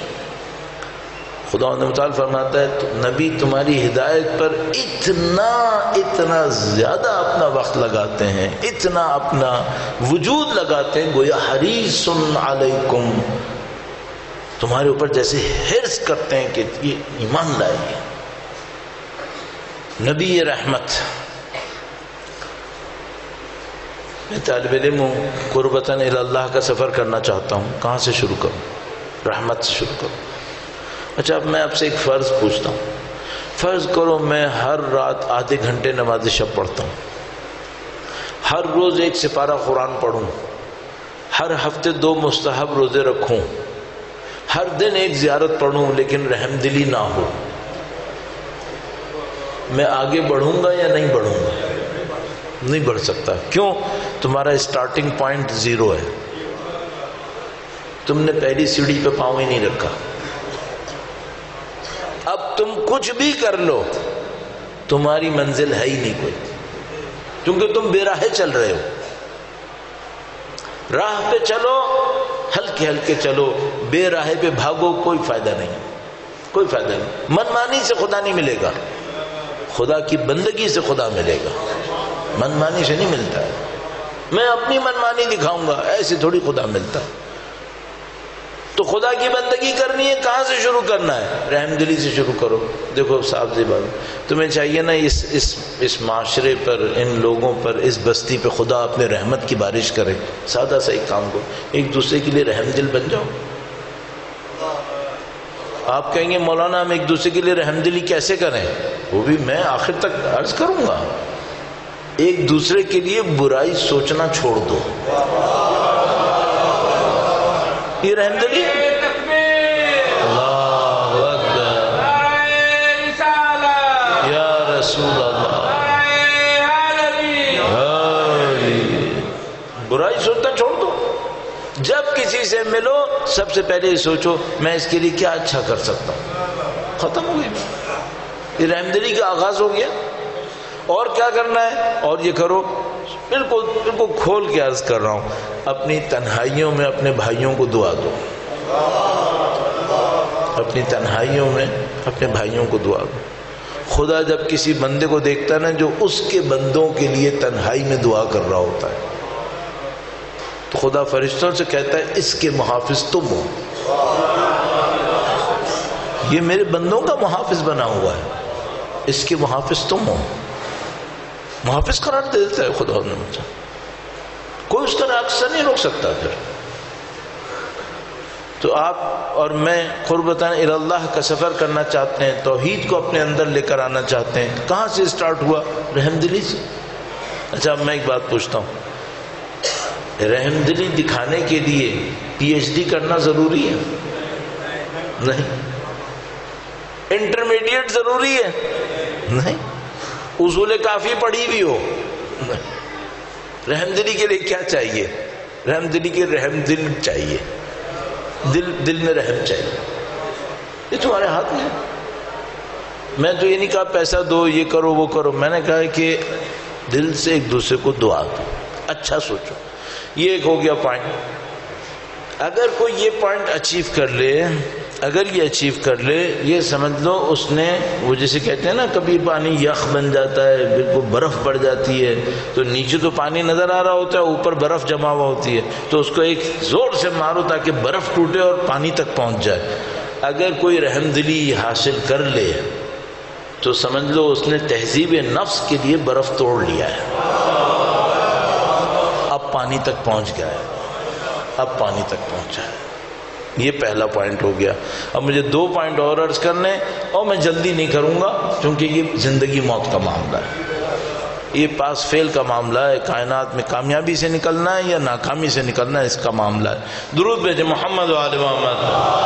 خدا نے متعال فرماتا ہے نبی تمہاری ہدایت پر اتنا زیادہ اپنا وقت لگاتے ہیں، اتنا اپنا وجود لگاتے ہیں، گویا حریص علیکم، تمہارے اوپر جیسے حرص کرتے ہیں کہ یہ ایمان لائیے۔ نبی رحمت۔ میں طالب علم ہوں، قربتاً الی اللہ کا سفر کرنا چاہتا ہوں، کہاں سے شروع کروں؟ رحمت سے شروع کروں۔ اچھا اب میں آپ سے ایک فرض پوچھتا ہوں، فرض کرو میں ہر رات آدھے گھنٹے نماز شب پڑھتا ہوں، ہر روز ایک سپارہ قرآن پڑھوں، ہر ہفتے 2 مستحب روزے رکھوں، ہر دن ایک زیارت پڑھوں، لیکن رحم دلی نہ ہو، میں آگے بڑھوں گا یا نہیں بڑھوں گا؟ نہیں بڑھ سکتا۔ کیوں؟ تمہارا اسٹارٹنگ پوائنٹ 0 ہے، تم نے پہلی سیڑھی پہ پاؤں ہی نہیں رکھا۔ اب تم کچھ بھی کر لو تمہاری منزل ہے ہی نہیں کوئی، کیونکہ تم بے راہ چل رہے ہو۔ راہ پہ چلو، ہلکے ہلکے چلو، بے راہ پہ بھاگو، کوئی فائدہ نہیں، کوئی فائدہ نہیں۔ من مانی سے خدا نہیں ملے گا، خدا کی بندگی سے خدا ملے گا، من مانی سے نہیں ملتا ہے۔ میں اپنی من مانی دکھاؤں گا، ایسے تھوڑی خدا ملتا ہے۔ تو خدا کی بندگی کرنی ہے، کہاں سے شروع کرنا ہے؟ رحم دلی سے شروع کرو۔ دیکھو صاحب سی بات، تمہیں چاہیے نا اس معاشرے پر، ان لوگوں پر، اس بستی پہ خدا اپنے رحمت کی بارش کرے۔ سادہ سا ایک کام کو، ایک دوسرے کے لیے رحم دل بن جاؤ۔ آپ کہیں گے مولانا ہم ایک دوسرے کے لیے رحم دلی کیسے کریں؟ وہ بھی میں آخر تک عرض کروں گا۔ ایک دوسرے کے لیے برائی سوچنا چھوڑ دو، یہ رحم دلی۔ اللہ اکبر، یا رسول اللہ، برائی سوچنا چھوڑ دو۔ جب کسی سے ملو سب سے پہلے یہ سوچو میں اس کے لیے کیا اچھا کر سکتا ہوں۔ ختم ہو گئی، یہ رحم دلی کا آغاز ہو گیا۔ اور کیا کرنا ہے؟ اور یہ کرو، بالکل کھول کے عرض کر رہا ہوں، اپنی تنہائیوں میں اپنے بھائیوں کو دعا دو، اپنی تنہائیوں میں اپنے بھائیوں کو دعا دو۔ خدا جب کسی بندے کو دیکھتا ہے نا جو اس کے بندوں کے لیے تنہائی میں دعا کر رہا ہوتا ہے، تو خدا فرشتوں سے کہتا ہے اس کے محافظ تم ہو، یہ میرے بندوں کا محافظ بنا ہوا ہے، اس کے محافظ تم ہو۔ محافظ قرار دے دیتا ہے خدا نے مجھے، کوئی اس کا راکسہ نہیں روک سکتا۔ پھر تو آپ اور میں قربتاً اللہ کا سفر کرنا چاہتے ہیں، توحید کو اپنے اندر لے کر آنا چاہتے ہیں۔ کہاں سے اسٹارٹ ہوا؟ رحم دلی سے۔ اچھا میں ایک بات پوچھتا ہوں، رحم دلی دکھانے کے لیے پی ایچ ڈی کرنا ضروری ہے؟ نہیں۔ انٹرمیڈیٹ ضروری ہے؟ نہیں۔ اصول کافی پڑھی بھی ہو؟ نہیں۔ رحم دلی کے لیے کیا چاہیے؟ رحم دلی کے رحم دل چاہیے، دل میں رحم چاہیے۔ یہ تمہارے ہاتھ میں ہے۔ میں تو یہ نہیں کہا پیسہ دو، یہ کرو وہ کرو، میں نے کہا کہ دل سے ایک دوسرے کو دعا دو، اچھا سوچو۔ یہ ایک ہو گیا پوائنٹ۔ اگر کوئی یہ پوائنٹ اچیو کر لے، اگر یہ اچیو کر لے، یہ سمجھ لو اس نے، وہ جسے کہتے ہیں نا کبھی پانی یخ بن جاتا ہے، بالکل برف پڑ جاتی ہے، تو نیچے تو پانی نظر آ رہا ہوتا ہے، اوپر برف جمع ہوا ہوتی ہے، تو اس کو ایک زور سے مارو تاکہ برف ٹوٹے اور پانی تک پہنچ جائے۔ اگر کوئی رحم دلی حاصل کر لے تو سمجھ لو اس نے تہذیب نفس کے لیے برف توڑ لیا ہے، اب پانی تک پہنچ گیا ہے، اب پانی تک پہنچا ہے۔ یہ پہلا پوائنٹ ہو گیا۔ اب مجھے 2 پوائنٹ اور عرض کرنے، اور میں جلدی نہیں کروں گا کیونکہ یہ زندگی موت کا معاملہ ہے، یہ پاس فیل کا معاملہ ہے، کائنات میں کامیابی سے نکلنا ہے یا ناکامی سے نکلنا ہے، اس کا معاملہ ہے۔ درود بھیجیں محمد و آل محمد،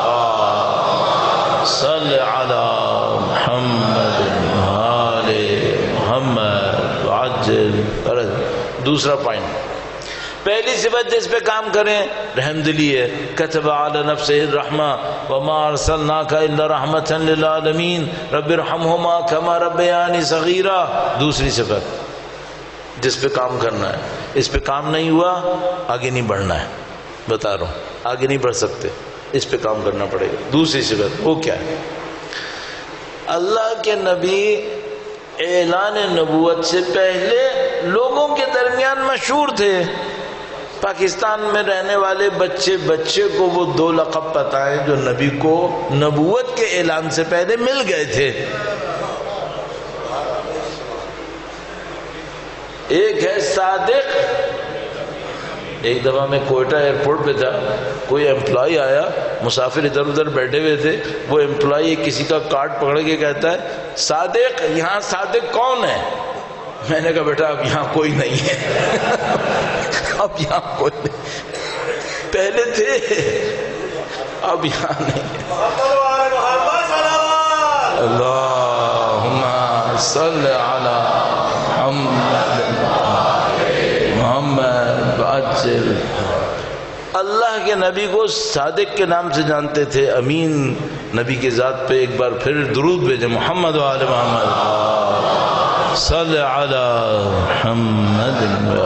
صلی علی محمد آل محمد وعجل فرج۔ دوسرا پوائنٹ، پہلی صفت جس پہ کام کریں رحم دلی ہے۔ کتب علی نفسہ الرحمہ وما ارسلناک الا رحمۃ للعالمین رب ارحمہما کما ربیانی صغیرا۔ دوسری صفت جس پہ کام کرنا ہے، اس پہ کام نہیں ہوا آگے نہیں بڑھنا ہے، بتا رہا ہوں آگے نہیں بڑھ سکتے، اس پہ کام کرنا پڑے گا۔ دوسری صفت وہ کیا ہے؟ اللہ کے نبی اعلان نبوت سے پہلے لوگوں کے درمیان مشہور تھے، پاکستان میں رہنے والے بچے کو وہ 2 لقب پتہ ہیں جو نبی کو نبوت کے اعلان سے پہلے مل گئے تھے۔ ایک ہے صادق۔ ایک دفعہ میں کوئٹہ ایئرپورٹ پہ تھا، کوئی امپلائی آیا، مسافر ادھر ادھر بیٹھے ہوئے تھے، وہ امپلائی کسی کا کارڈ پکڑ کے کہتا ہے صادق، یہاں صادق کون ہے؟ میں نے کہا بیٹا اب یہاں کوئی نہیں ہے اب یہاں کوئی نہیں، پہلے تھے اب یہاں نہیں ہے۔ اللہم صلی علی محمد عجل۔ اللہ کے نبی کو صادق کے نام سے جانتے تھے، امین نبی کے ذات پہ ایک بار پھر درود بھیجیں، محمد و آل محمد صلی علی محمد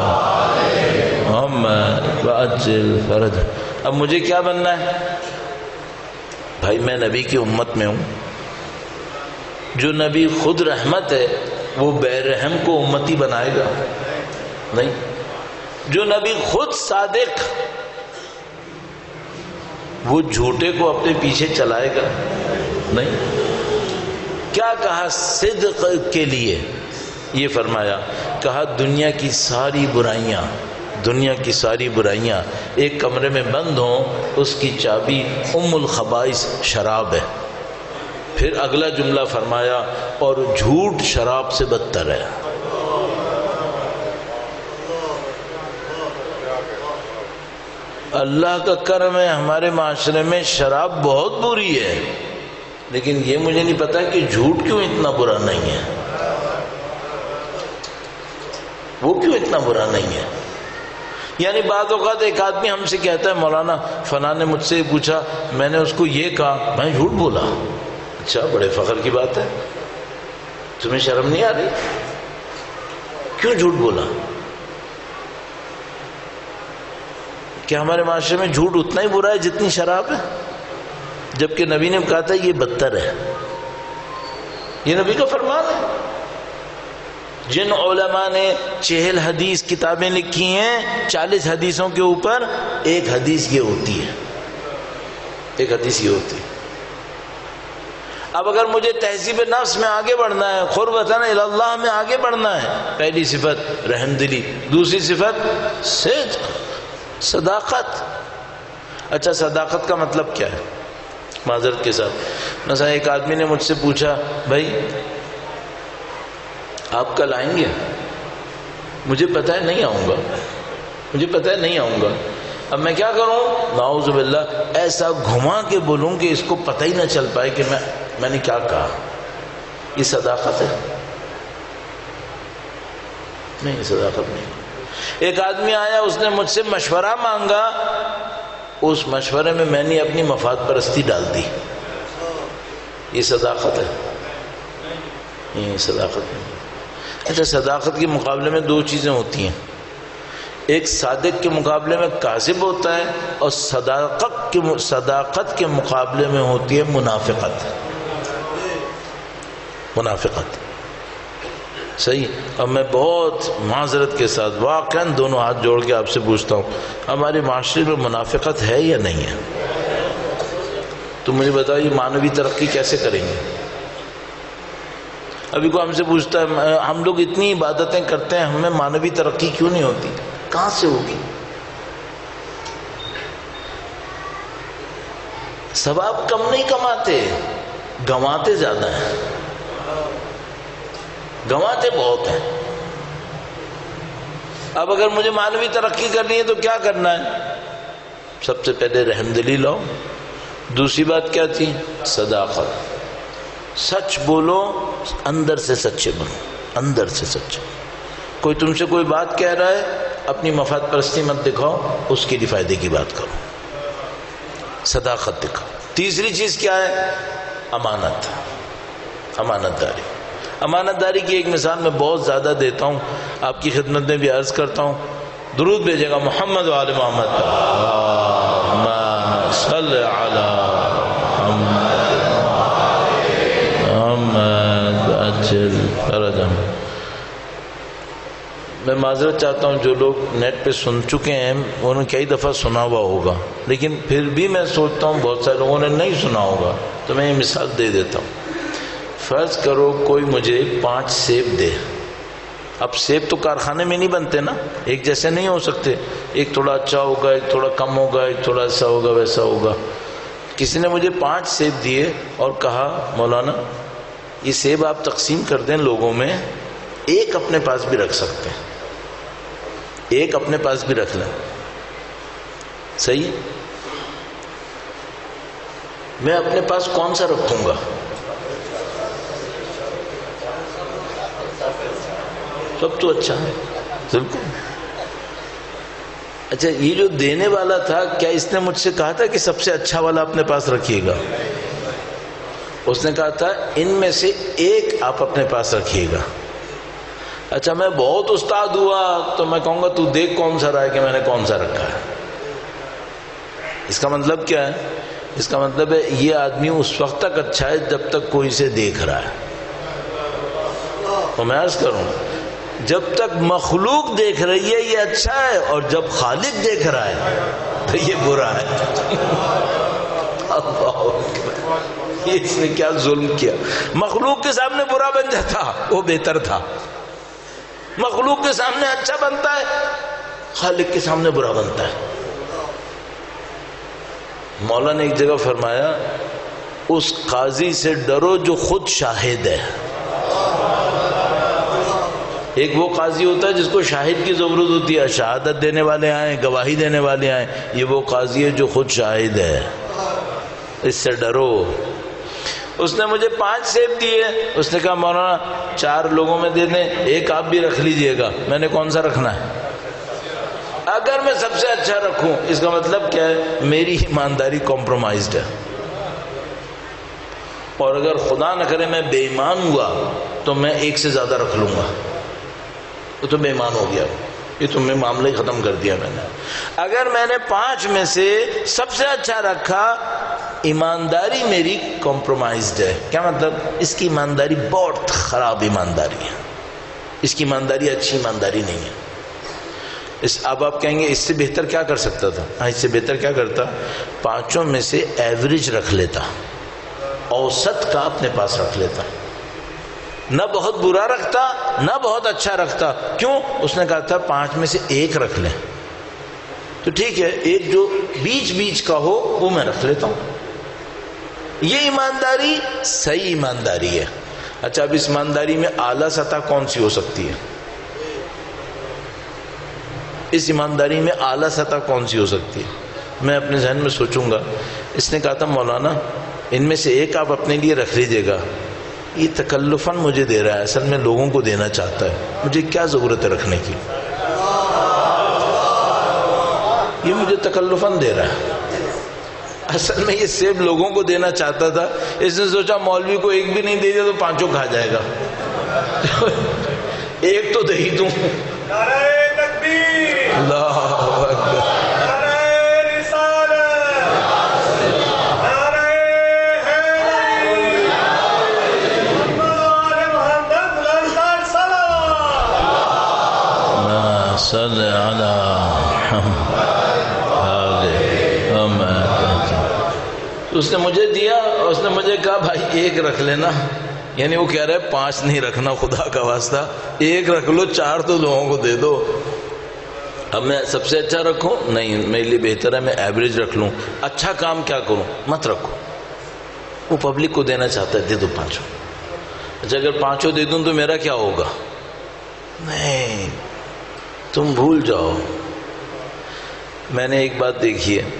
محمد وعجل فرج۔ اب مجھے کیا بننا ہے بھائی؟ میں نبی کی امت میں ہوں، جو نبی خود رحمت ہے وہ بے رحم کو امتی بنائے گا نہیں، جو نبی خود صادق وہ جھوٹے کو اپنے پیچھے چلائے گا نہیں۔ کیا کہا صدق کے لیے؟ یہ فرمایا، کہا دنیا کی ساری برائیاں ایک کمرے میں بند ہوں، اس کی چابی ام الخبائث شراب ہے۔ پھر اگلا جملہ فرمایا، اور جھوٹ شراب سے بدتر ہے۔ اللہ کا کرم ہے ہمارے معاشرے میں شراب بہت بری ہے، لیکن یہ مجھے نہیں پتا کہ جھوٹ کیوں اتنا برا نہیں ہے، وہ کیوں اتنا برا نہیں ہے۔ یعنی بعض اوقات ایک آدمی ہم سے کہتا ہے مولانا فلاں نے مجھ سے پوچھا، میں نے اس کو یہ کہا، میں جھوٹ بولا۔ اچھا، بڑے فخر کی بات ہے، تمہیں شرم نہیں آ رہی؟ کیوں جھوٹ بولا؟ کیا ہمارے معاشرے میں جھوٹ اتنا ہی برا ہے جتنی شراب ہے؟ جبکہ نبی نے کہا تھا یہ بدتر ہے، یہ نبی کا فرمان ہے۔ جن علماء نے 40 حدیث کتابیں لکھی ہیں، 40 حدیثوں کے اوپر ایک حدیث یہ ہوتی ہے، اب اگر مجھے تہذیب نفس میں آگے بڑھنا ہے، قربتاً الی اللہ میں آگے بڑھنا ہے، پہلی صفت رحم دلی، دوسری صفت صدق، صداقت۔ اچھا، صداقت کا مطلب کیا ہے؟ معذرت کے ساتھ، مثلا ایک آدمی نے مجھ سے پوچھا، بھائی آپ کل آئیں گے؟ مجھے پتہ ہے نہیں آؤں گا، اب میں کیا کروں؟ نعوذ باللہ ایسا گھما کے بولوں کہ اس کو پتہ ہی نہ چل پائے کہ میں نے کیا کہا۔ یہ صداقت ہے؟ نہیں، صداقت نہیں۔ ایک آدمی آیا، اس نے مجھ سے مشورہ مانگا، اس مشورے میں میں نے اپنی مفاد پرستی ڈال دی، یہ صداقت ہے؟ یہ صداقت نہیں۔ اچھا، صداقت کے مقابلے میں دو چیزیں ہوتی ہیں، ایک صادق کے مقابلے میں کاذب ہوتا ہے، اور صداقت کے مقابلے میں ہوتی ہے منافقت۔ صحیح۔ اب میں بہت معذرت کے ساتھ واقعاً دونوں ہاتھ جوڑ کے آپ سے پوچھتا ہوں، ہمارے معاشرے میں منافقت ہے یا نہیں ہے؟ تو مجھے بتائیے معنوی ترقی کیسے کریں گے؟ ابھی کو ہم سے پوچھتا ہے ہم لوگ اتنی عبادتیں کرتے ہیں، ہمیں معنوی ترقی کیوں نہیں ہوتی؟ کہاں سے ہوگی؟ ثواب کم نہیں کماتے، گنواتے زیادہ ہیں، گنواتے بہت ہیں۔ اب اگر مجھے معنوی ترقی کرنی ہے تو کیا کرنا ہے؟ سب سے پہلے رحم دلی لاؤ، دوسری بات کیا تھی؟ صداقت، سچ بولو، اندر سے سچے بنو، اندر سے سچے۔ کوئی تم سے کوئی بات کہہ رہا ہے، اپنی مفاد پرستی مت دکھاؤ، اس کے لیے فائدے کی بات کرو، صداقت دکھاؤ۔ تیسری چیز کیا ہے؟ امانت داری۔ امانت داری کی ایک مثال میں بہت زیادہ دیتا ہوں، آپ کی خدمت میں بھی عرض کرتا ہوں، درود بھیجے گا محمد و آل محمد، اللہم صلی علی محمد عجل فرجہم۔ میں معذرت چاہتا ہوں جو لوگ نیٹ پہ سن چکے ہیں انہوں نے کئی دفعہ سنا ہوا ہوگا، لیکن پھر بھی میں سوچتا ہوں بہت سارے لوگوں نے نہیں سنا ہوگا، تو میں یہ مثال دے دیتا ہوں۔ فرض کرو کوئی مجھے 5 سیب دے، اب سیب تو کارخانے میں نہیں بنتے نا، ایک جیسے نہیں ہو سکتے، ایک تھوڑا اچھا ہوگا، ایک تھوڑا کم ہوگا، ایک تھوڑا ایسا ہوگا ویسا ہوگا۔ کسی نے مجھے 5 سیب دیے اور کہا مولانا یہ سیب آپ تقسیم کر دیں لوگوں میں، ایک اپنے پاس بھی رکھ سکتے ہیں، ایک اپنے پاس بھی رکھ لیں، صحیح ہے؟ میں اپنے پاس کون سا رکھوں گا؟ سب تو اچھا ہے، بالکل۔ اچھا، یہ جو دینے والا تھا، کیا اس نے مجھ سے کہا تھا کہ سب سے اچھا والا اپنے پاس رکھیے گا؟ اس نے کہا تھا ان میں سے ایک آپ اپنے پاس رکھیے گا۔ اچھا، میں بہت استاد ہوا تو میں کہوں گا تو دیکھ کون سا رہا ہے کہ میں نے کون سا رکھا ہے۔ اس کا مطلب کیا ہے؟ اس کا مطلب ہے یہ آدمی اس وقت تک اچھا ہے جب تک کوئی سے دیکھ رہا ہے۔ تو میں عرض کروں، جب تک مخلوق دیکھ رہی ہے یہ اچھا ہے، اور جب خالق دیکھ رہا ہے تو یہ برا ہے۔ یہ اس نے کیا ظلم کیا؟ مخلوق کے سامنے برا بن جاتا وہ بہتر تھا، مخلوق کے سامنے اچھا بنتا ہے، خالق کے سامنے برا بنتا ہے۔ مولا نے ایک جگہ فرمایا اس قاضی سے ڈرو جو خود شاہد ہے۔ ایک وہ قاضی ہوتا ہے جس کو شاہد کی ضرورت ہوتی ہے، شہادت دینے والے آئیں، گواہی دینے والے آئیں، یہ وہ قاضی ہے جو خود شاہد ہے، اس سے ڈرو۔ اس نے مجھے 5 سیب دیے، اس نے کہا مولانا 4 لوگوں میں دے دیں، ایک آپ بھی رکھ لیجئے گا۔ میں نے کون سا رکھنا ہے؟ اگر میں سب سے اچھا رکھوں، اس کا مطلب کیا ہے؟ میری ایمانداری کمپرومائزڈ ہے، اور اگر خدا نہ کرے میں بے ایمان ہوا تو میں 1 سے زیادہ رکھ لوں گا، تو بے ایمان ہو گیا، یہ تم نے معاملہ ہی ختم کر دیا میں نے۔ اگر میں نے 5 میں سے سب سے اچھا رکھا، ایمانداری میری کمپرومائزڈ ہے۔ کیا مطلب؟ اس کی ایمانداری بہت خراب ایمانداری ہے، اس کی ایمانداری اچھی ایمانداری نہیں ہے۔ اب آپ کہیں گے اس سے بہتر کیا کر سکتا تھا؟ ہاں، اس سے بہتر کیا کرتا؟ 5 میں سے ایوریج رکھ لیتا، اوسط کا اپنے پاس رکھ لیتا، نہ بہت برا رکھتا نہ بہت اچھا رکھتا۔ کیوں؟ اس نے کہا تھا 5 میں سے 1 رکھ لیں، تو ٹھیک ہے، ایک جو بیچ بیچ کا ہو وہ میں رکھ لیتا ہوں۔ یہ ایمانداری صحیح ایمانداری ہے۔ اچھا، اب اس ایمانداری میں اعلیٰ سطح کون سی ہو سکتی ہے؟ اس ایمانداری میں اعلیٰ سطح کون سی ہو سکتی ہے؟ میں اپنے ذہن میں سوچوں گا۔ اس نے کہا تھا مولانا ان میں سے 1 آپ اپنے لیے رکھ لیجئے گا، یہ تکلفاً مجھے دے رہا ہے، اصل میں لوگوں کو دینا چاہتا ہے، مجھے کیا ضرورت ہے رکھنے کی؟ یہ مجھے تکلفاً دے رہا ہے، اصل میں یہ سیب لوگوں کو دینا چاہتا تھا، اس نے سوچا مولوی کو 1 بھی نہیں دے دیا تو 5 کھا جائے گا، 1 تو دے ہی دوں۔ اللہ اکبر، صلی علی محمد۔ اس نے مجھے دیا، اس نے مجھے کہا بھائی 1 رکھ لینا، یعنی وہ کہہ رہا ہے 5 نہیں رکھنا، خدا کا واسطہ 1 رکھ لو، 4 تو لوگوں کو دے دو۔ اب میں سب سے اچھا رکھوں؟ نہیں، میرے لیے بہتر ہے میں ایوریج رکھ لوں۔ اچھا کام کیا کروں؟ مت رکھو، وہ پبلک کو دینا چاہتا ہے، دے دو 5۔ اچھا، اگر 5 دے دوں تو میرا کیا ہوگا؟ نہیں، تم بھول جاؤ۔ میں نے ایک بات دیکھی ہے،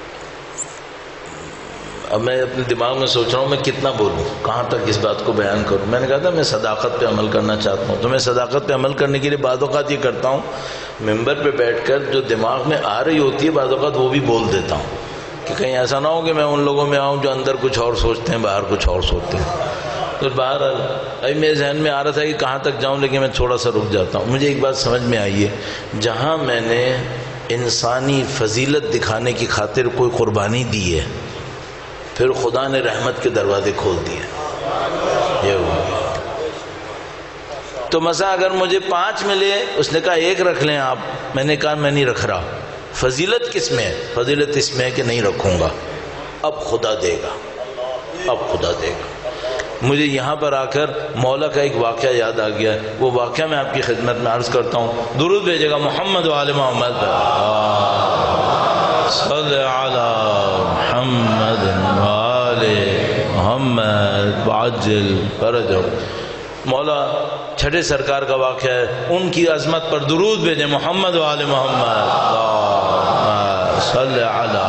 اب میں اپنے دماغ میں سوچ رہا ہوں میں کتنا بولوں، کہاں تک اس بات کو بیان کروں۔ میں نے کہا تھا میں صداقت پہ عمل کرنا چاہتا ہوں، تو میں صداقت پہ عمل کرنے کے لیے بعض اوقات یہ کرتا ہوں، ممبر پہ بیٹھ کر جو دماغ میں آ رہی ہوتی ہے بعض اوقات وہ بھی بول دیتا ہوں، کہ کہیں ایسا نہ ہو کہ میں ان لوگوں میں آؤں جو اندر کچھ اور سوچتے ہیں باہر کچھ اور سوچتے ہیں۔ تو باہر ابھی میرے ذہن میں آ رہا تھا کہ کہاں تک جاؤں، لیکن میں تھوڑا سا رک جاتا ہوں۔ مجھے ایک بات سمجھ میں آئی ہے، جہاں میں نے انسانی فضیلت دکھانے کی خاطر کوئی قربانی دی ہے، پھر خدا نے رحمت کے دروازے کھول دیے، یہ ہو گیا۔ تو مثلا اگر مجھے 5 ملے، اس نے کہا 1 رکھ لیں آپ، میں نے کہا میں نہیں رکھ رہا۔ فضیلت کس میں ہے؟ فضیلت اس میں ہے کہ نہیں رکھوں گا، اب خدا دے گا، اب خدا دے گا۔ مجھے یہاں پر آ کر مولا کا ایک واقعہ یاد آ گیا ہے، وہ واقعہ میں آپ کی خدمت میں عرض کرتا ہوں۔ درود بھیجے گا محمد و آل محمد، صلی علی محمد و آل محمد وعجل فرجہ۔ مولا چھٹے سرکار کا واقعہ ہے، ان کی عظمت پر درود بھیجیں، محمد و آل محمد، اللہم صلی علی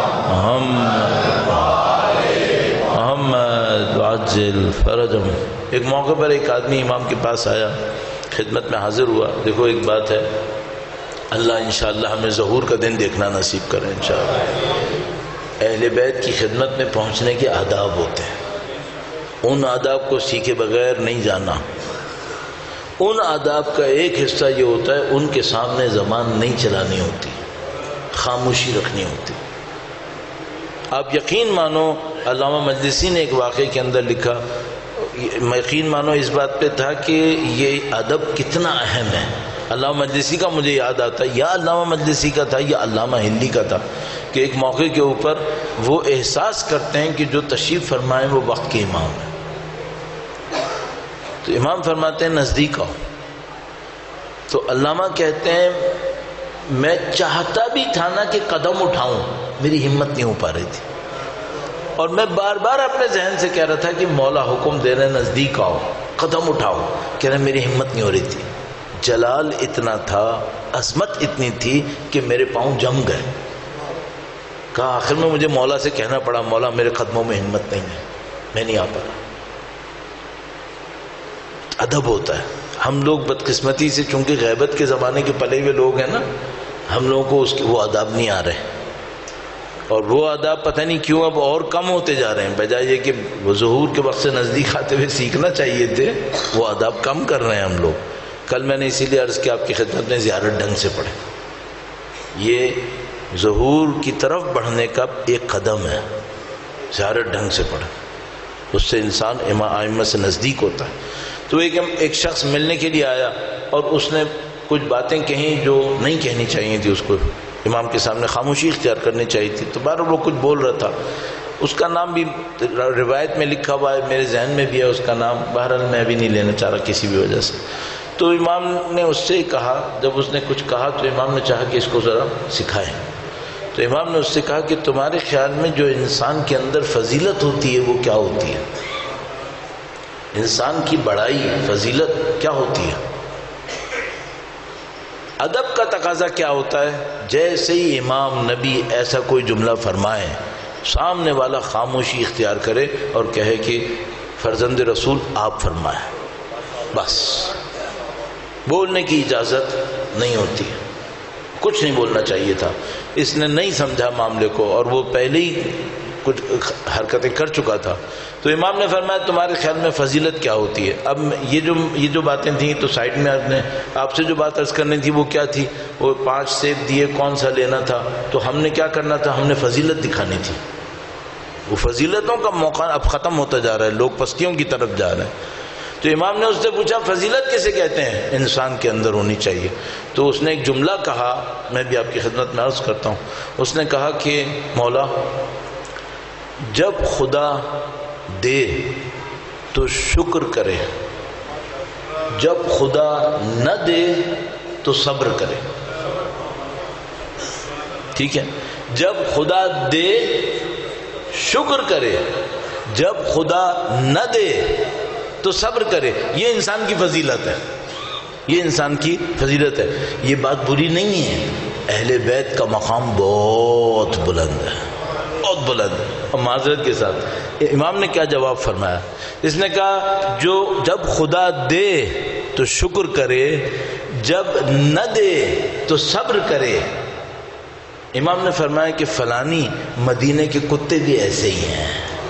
محمد وعجل فرجہم۔ ایک موقع پر ایک آدمی امام کے پاس آیا، خدمت میں حاضر ہوا۔ دیکھو ایک بات ہے، اللہ انشاءاللہ ہمیں ظہور کا دن دیکھنا نصیب کرے انشاءاللہ۔ اہل بیت کی خدمت میں پہنچنے کے آداب ہوتے ہیں، ان آداب کو سیکھے بغیر نہیں جانا۔ ان آداب کا ایک حصہ یہ ہوتا ہے ان کے سامنے زبان نہیں چلانی ہوتی، خاموشی رکھنی ہوتی۔ آپ یقین مانو، علامہ مجلسی نے ایک واقعے کے اندر لکھا، یقین مانو اس بات پہ تھا کہ یہ ادب کتنا اہم ہے۔ علامہ مجلسی کا مجھے یاد آتا ہے، یا علامہ مجلسی کا تھا یا علامہ ہندی کا تھا، کہ ایک موقع کے اوپر وہ احساس کرتے ہیں کہ جو تشریف فرمائیں وہ وقت کے امام ہیں، تو امام فرماتے ہیں نزدیک آؤ، تو علامہ کہتے ہیں میں چاہتا بھی تھا نا کہ قدم اٹھاؤں، میری ہمت نہیں ہو پا رہی تھی، اور میں بار بار اپنے ذہن سے کہہ رہا تھا کہ مولا حکم دے رہے نزدیک آؤ، قدم اٹھاؤ، کہہ رہے میری ہمت نہیں ہو رہی تھی۔ جلال اتنا تھا، عظمت اتنی تھی کہ میرے پاؤں جم گئے۔ کہا آخر میں مجھے مولا سے کہنا پڑا، مولا میرے قدموں میں ہمت نہیں ہے، میں نہیں آ پا رہا۔ ادب ہوتا ہے۔ ہم لوگ بدقسمتی سے چونکہ غیبت کے زمانے کے پلے ہوئے لوگ ہیں نا، ہم لوگوں کو وہ آداب نہیں آ رہے، اور وہ آداب پتہ نہیں کیوں اب اور کم ہوتے جا رہے ہیں، بجائے یہ کہ وہ ظہور کے وقت سے نزدیک آتے ہوئے سیکھنا چاہیے تھے، وہ آداب کم کر رہے ہیں ہم لوگ۔ کل میں نے اسی لیے عرض کیا آپ کی خدمت میں، زیارت ڈھنگ سے پڑھیں، یہ ظہور کی طرف بڑھنے کا ایک قدم ہے، زیارت ڈھنگ سے پڑھیں، اس سے انسان ائمہ سے نزدیک ہوتا ہے۔ تو ایک شخص ملنے کے لیے آیا اور اس نے کچھ باتیں کہیں جو نہیں کہنی چاہیے تھی، اس کو امام کے سامنے خاموشی اختیار کرنی چاہیے تھی، تو بہرحال وہ کچھ بول رہا تھا، اس کا نام بھی روایت میں لکھا ہوا ہے، میرے ذہن میں بھی ہے اس کا نام، بہرحال میں ابھی نہیں لینا چاہ رہا کسی بھی وجہ سے۔ تو امام نے اس سے کہا، جب اس نے کچھ کہا تو امام نے چاہا کہ اس کو ذرا سکھائیں، تو امام نے اس سے کہا کہ تمہارے خیال میں جو انسان کے اندر فضیلت ہوتی ہے وہ کیا ہوتی ہے؟ انسان کی بڑائی فضیلت کیا ہوتی ہے؟ ادب کا تقاضا کیا ہوتا ہے؟ جیسے ہی امام نبی ایسا کوئی جملہ فرمائے، سامنے والا خاموشی اختیار کرے اور کہے کہ فرزند رسول آپ فرمائیں، بس، بولنے کی اجازت نہیں ہوتی، کچھ نہیں بولنا چاہیے تھا۔ اس نے نہیں سمجھا معاملے کو اور وہ پہلے ہی کچھ حرکتیں کر چکا تھا، تو امام نے فرمایا تمہارے خیال میں فضیلت کیا ہوتی ہے؟ اب یہ جو باتیں تھیں تو سائڈ میں آپ سے جو بات عرض کرنی تھی وہ کیا تھی؟ وہ 5 سیب دیے، کون سا لینا تھا؟ تو ہم نے کیا کرنا تھا؟ ہم نے فضیلت دکھانی تھی۔ وہ فضیلتوں کا موقع اب ختم ہوتا جا رہا ہے، لوگ پستیوں کی طرف جا رہے ہیں۔ تو امام نے اس سے پوچھا فضیلت کسے کہتے ہیں؟ انسان کے اندر ہونی چاہیے۔ تو اس نے ایک جملہ کہا، میں بھی آپ کی خدمت میں عرض کرتا ہوں، اس نے کہا کہ مولا جب خدا دے تو شکر کرے، جب خدا نہ دے تو صبر کرے۔ ٹھیک ہے، جب خدا دے شکر کرے، جب خدا نہ دے تو صبر کرے۔ یہ انسان کی فضیلت ہے، یہ انسان کی فضیلت ہے۔ یہ بات بری نہیں ہے، اہل بیت کا مقام بہت بلند ہے، بہت بلند ہے۔ اور معذرت کے ساتھ امام نے کیا جواب فرمایا؟ اس نے کہا جب خدا دے تو شکر کرے، جب نہ دے تو صبر کرے۔ امام نے فرمایا کہ فلانی مدینے کے کتے بھی ایسے ہی ہیں،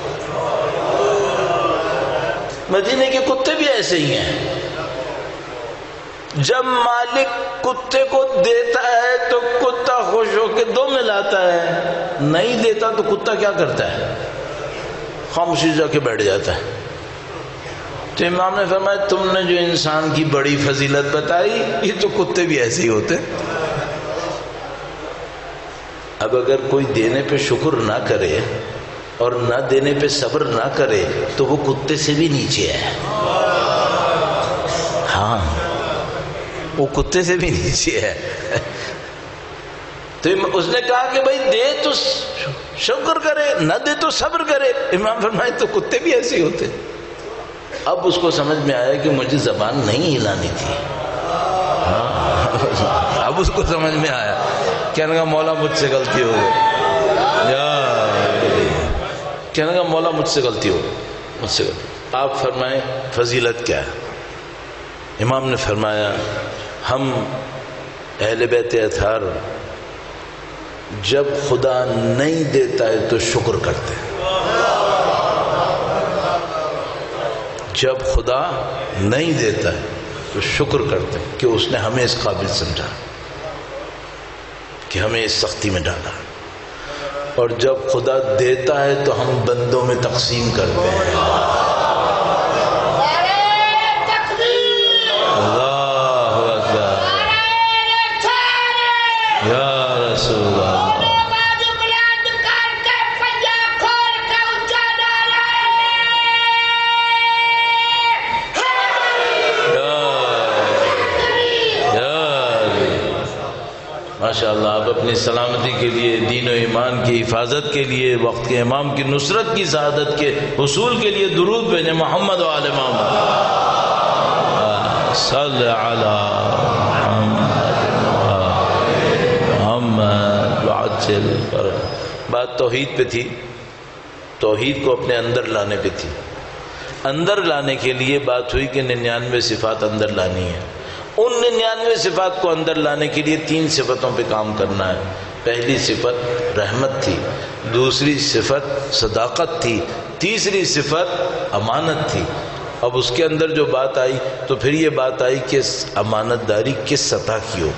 مدینے کے کتے بھی ایسے ہی ہیں۔ جب مالک کتے کو دیتا ہے تو کتا خوش ہو کے 2 میں لاتا ہے، نہیں دیتا تو کتا کیا کرتا ہے؟ خاموشی جا کے بیٹھ جاتا ہے۔ تو امام نے فرمایا تم نے جو انسان کی بڑی فضیلت بتائی، یہ تو کتے بھی ایسے ہی ہوتے۔ اب اگر کوئی دینے پہ شکر نہ کرے اور نہ دینے پہ صبر نہ کرے تو وہ کتے سے بھی نیچے ہے۔ ہاں، وہ کتے سے بھی نیچے ہے۔ تو اس نے کہا کہ بھائی دے تو شکر کرے، نہ دے تو صبر کرے۔ امام فرمائے تو کتے بھی ایسے ہوتے۔ اب اس کو سمجھ میں آیا کہ مجھے زبان نہیں ہلانی تھی. اب اس کو سمجھ میں آیا. کہنے کا مولا مجھ سے غلطی ہو گئی. کہنے کا مولا مجھ سے غلطی ہو گئی، مجھ سے غلطی. آپ فرمائیں فضیلت کیا ہے؟ امام نے فرمایا ہم اہل بیت اطہار جب خدا نہیں دیتا ہے تو شکر کرتے ہیں. جب خدا نہیں دیتا ہے تو شکر کرتے ہیں کہ اس نے ہمیں اس قابل سمجھا، کہ ہمیں اس سختی میں ڈالا. اور جب خدا دیتا ہے تو ہم بندوں میں تقسیم کرتے ہیں. اللہ اکبر یا رسول اللہ. ماشاءاللہ آپ اپنی سلامتی کے لیے، دین و ایمان کی حفاظت کے لیے، وقت کے امام کی نصرت کی سعادت کے حصول کے لیے درود بھیجیں. محمد و آل محمد صلی علی محمد وعجل. بات توحید پہ تھی، توحید کو اپنے اندر لانے پہ تھی. اندر لانے کے لیے بات ہوئی کہ 99 صفات اندر لانی ہے. ان 99 صفات کو اندر لانے کے لیے 3 صفتوں پہ کام کرنا ہے. پہلی صفت رحمت تھی، دوسری صفت صداقت تھی، تیسری صفت امانت تھی. اب اس کے اندر جو بات آئی تو پھر یہ بات آئی کہ امانت داری کس سطح کی ہو.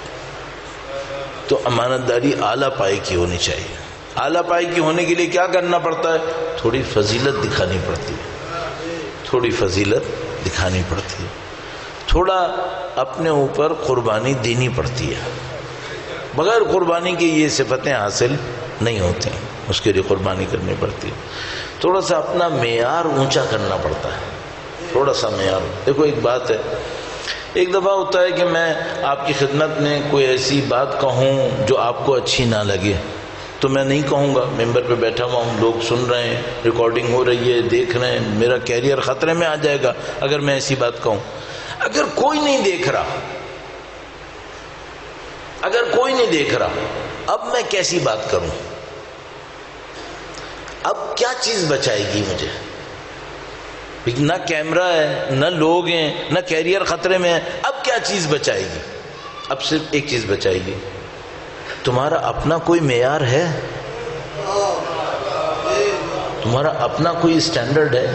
تو امانت داری اعلیٰ پائے کی ہونی چاہیے. اعلیٰ پائے کی ہونے کے لیے کیا کرنا پڑتا ہے؟ تھوڑی فضیلت دکھانی پڑتی ہے، تھوڑی فضیلت دکھانی پڑتی ہے، تھوڑا اپنے اوپر قربانی دینی پڑتی ہے. بغیر قربانی کے یہ صفتیں حاصل نہیں ہوتی، اس کے لیے قربانی کرنی پڑتی ہے. تھوڑا سا اپنا معیار اونچا کرنا پڑتا ہے، تھوڑا سا معیار. دیکھو ایک بات ہے، ایک دفعہ ہوتا ہے کہ میں آپ کی خدمت میں کوئی ایسی بات کہوں جو آپ کو اچھی نہ لگے تو میں نہیں کہوں گا. ممبر پہ بیٹھا ہوا ہوں، لوگ سن رہے ہیں، ریکارڈنگ ہو رہی ہے، دیکھ رہے ہیں، میرا کیریئر خطرے میں آ جائے گا اگر میں ایسی بات کہوں. اگر کوئی نہیں دیکھ رہا، اگر کوئی نہیں دیکھ رہا، اب میں کیسی بات کروں؟ اب کیا چیز بچائے گی مجھے؟ نہ کیمرہ ہے، نہ لوگ ہیں، نہ کیریئر خطرے میں ہے. اب کیا چیز بچائے گی؟ اب صرف ایک چیز بچائے گی، تمہارا اپنا کوئی معیار ہے؟ تمہارا اپنا کوئی اسٹینڈرڈ ہے؟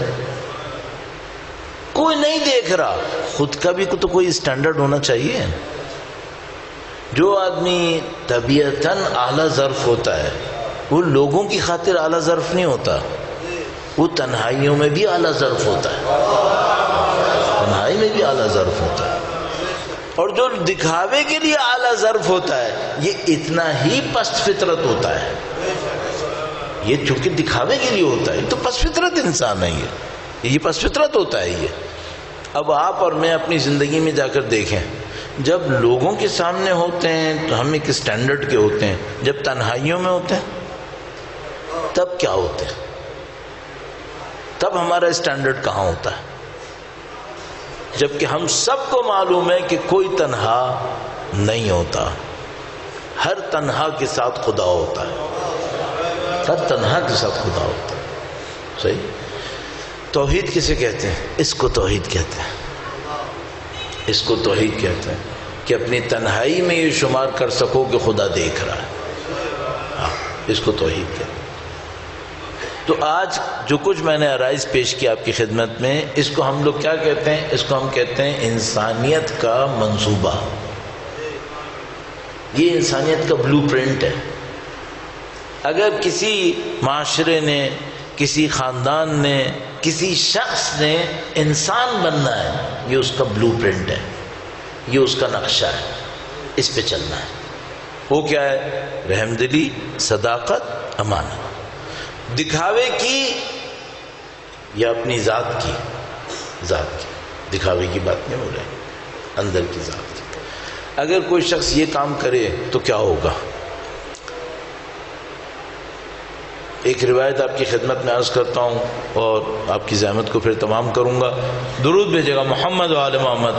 کوئی نہیں دیکھ رہا، خود کا بھی تو کوئی اسٹینڈرڈ ہونا چاہیے. جو آدمی طبیعتاً اعلیٰ ظرف ہوتا ہے وہ لوگوں کی خاطر اعلیٰ ظرف نہیں ہوتا، وہ تنہائیوں میں بھی اعلیٰ ظرف ہوتا ہے، تنہائی میں بھی اعلیٰ ظرف ہوتا ہے. اور جو دکھاوے کے لیے اعلیٰ ظرف ہوتا ہے یہ اتنا ہی پست فطرت ہوتا ہے. یہ چونکہ دکھاوے کے لیے ہوتا ہے، یہ تو پست فطرت انسان ہے، یہ پست فطرت ہوتا ہے یہ. اب آپ اور میں اپنی زندگی میں جا کر دیکھیں، جب لوگوں کے سامنے ہوتے ہیں تو ہم ایک اسٹینڈرڈ کے ہوتے ہیں، جب تنہائیوں میں ہوتے ہیں تب کیا ہوتے ہیں؟ تب ہمارا اسٹینڈرڈ کہاں ہوتا ہے؟ جبکہ ہم سب کو معلوم ہے کہ کوئی تنہا نہیں ہوتا، ہر تنہا کے ساتھ خدا ہوتا ہے، ہر تنہا کے ساتھ خدا ہوتا ہے. صحیح. توحید کسے کہتے ہیں؟ اس کو توحید کہتے ہیں، اس کو توحید کہتے ہیں کہ اپنی تنہائی میں یہ شمار کر سکو کہ خدا دیکھ رہا ہے. اس کو توحید کہتے ہیں. تو آج جو کچھ میں نے عرائض پیش کیا آپ کی خدمت میں، اس کو ہم لوگ کیا کہتے ہیں؟ اس کو ہم کہتے ہیں انسانیت کا منصوبہ. یہ انسانیت کا بلو پرنٹ ہے. اگر کسی معاشرے نے، کسی خاندان نے، کسی شخص نے انسان بننا ہے، یہ اس کا بلو پرنٹ ہے، یہ اس کا نقشہ ہے، اس پہ چلنا ہے. وہ کیا ہے؟ رحم دلی، صداقت، امانت. دکھاوے کی یا اپنی ذات کی، ذات کی، دکھاوے کی بات نہیں ہو رہی، اندر کی ذات کی. اگر کوئی شخص یہ کام کرے تو کیا ہوگا؟ ایک روایت آپ کی خدمت میں عرض کرتا ہوں اور آپ کی زحمت کو پھر تمام کروں گا. درود بھیجے گا محمد و آل محمد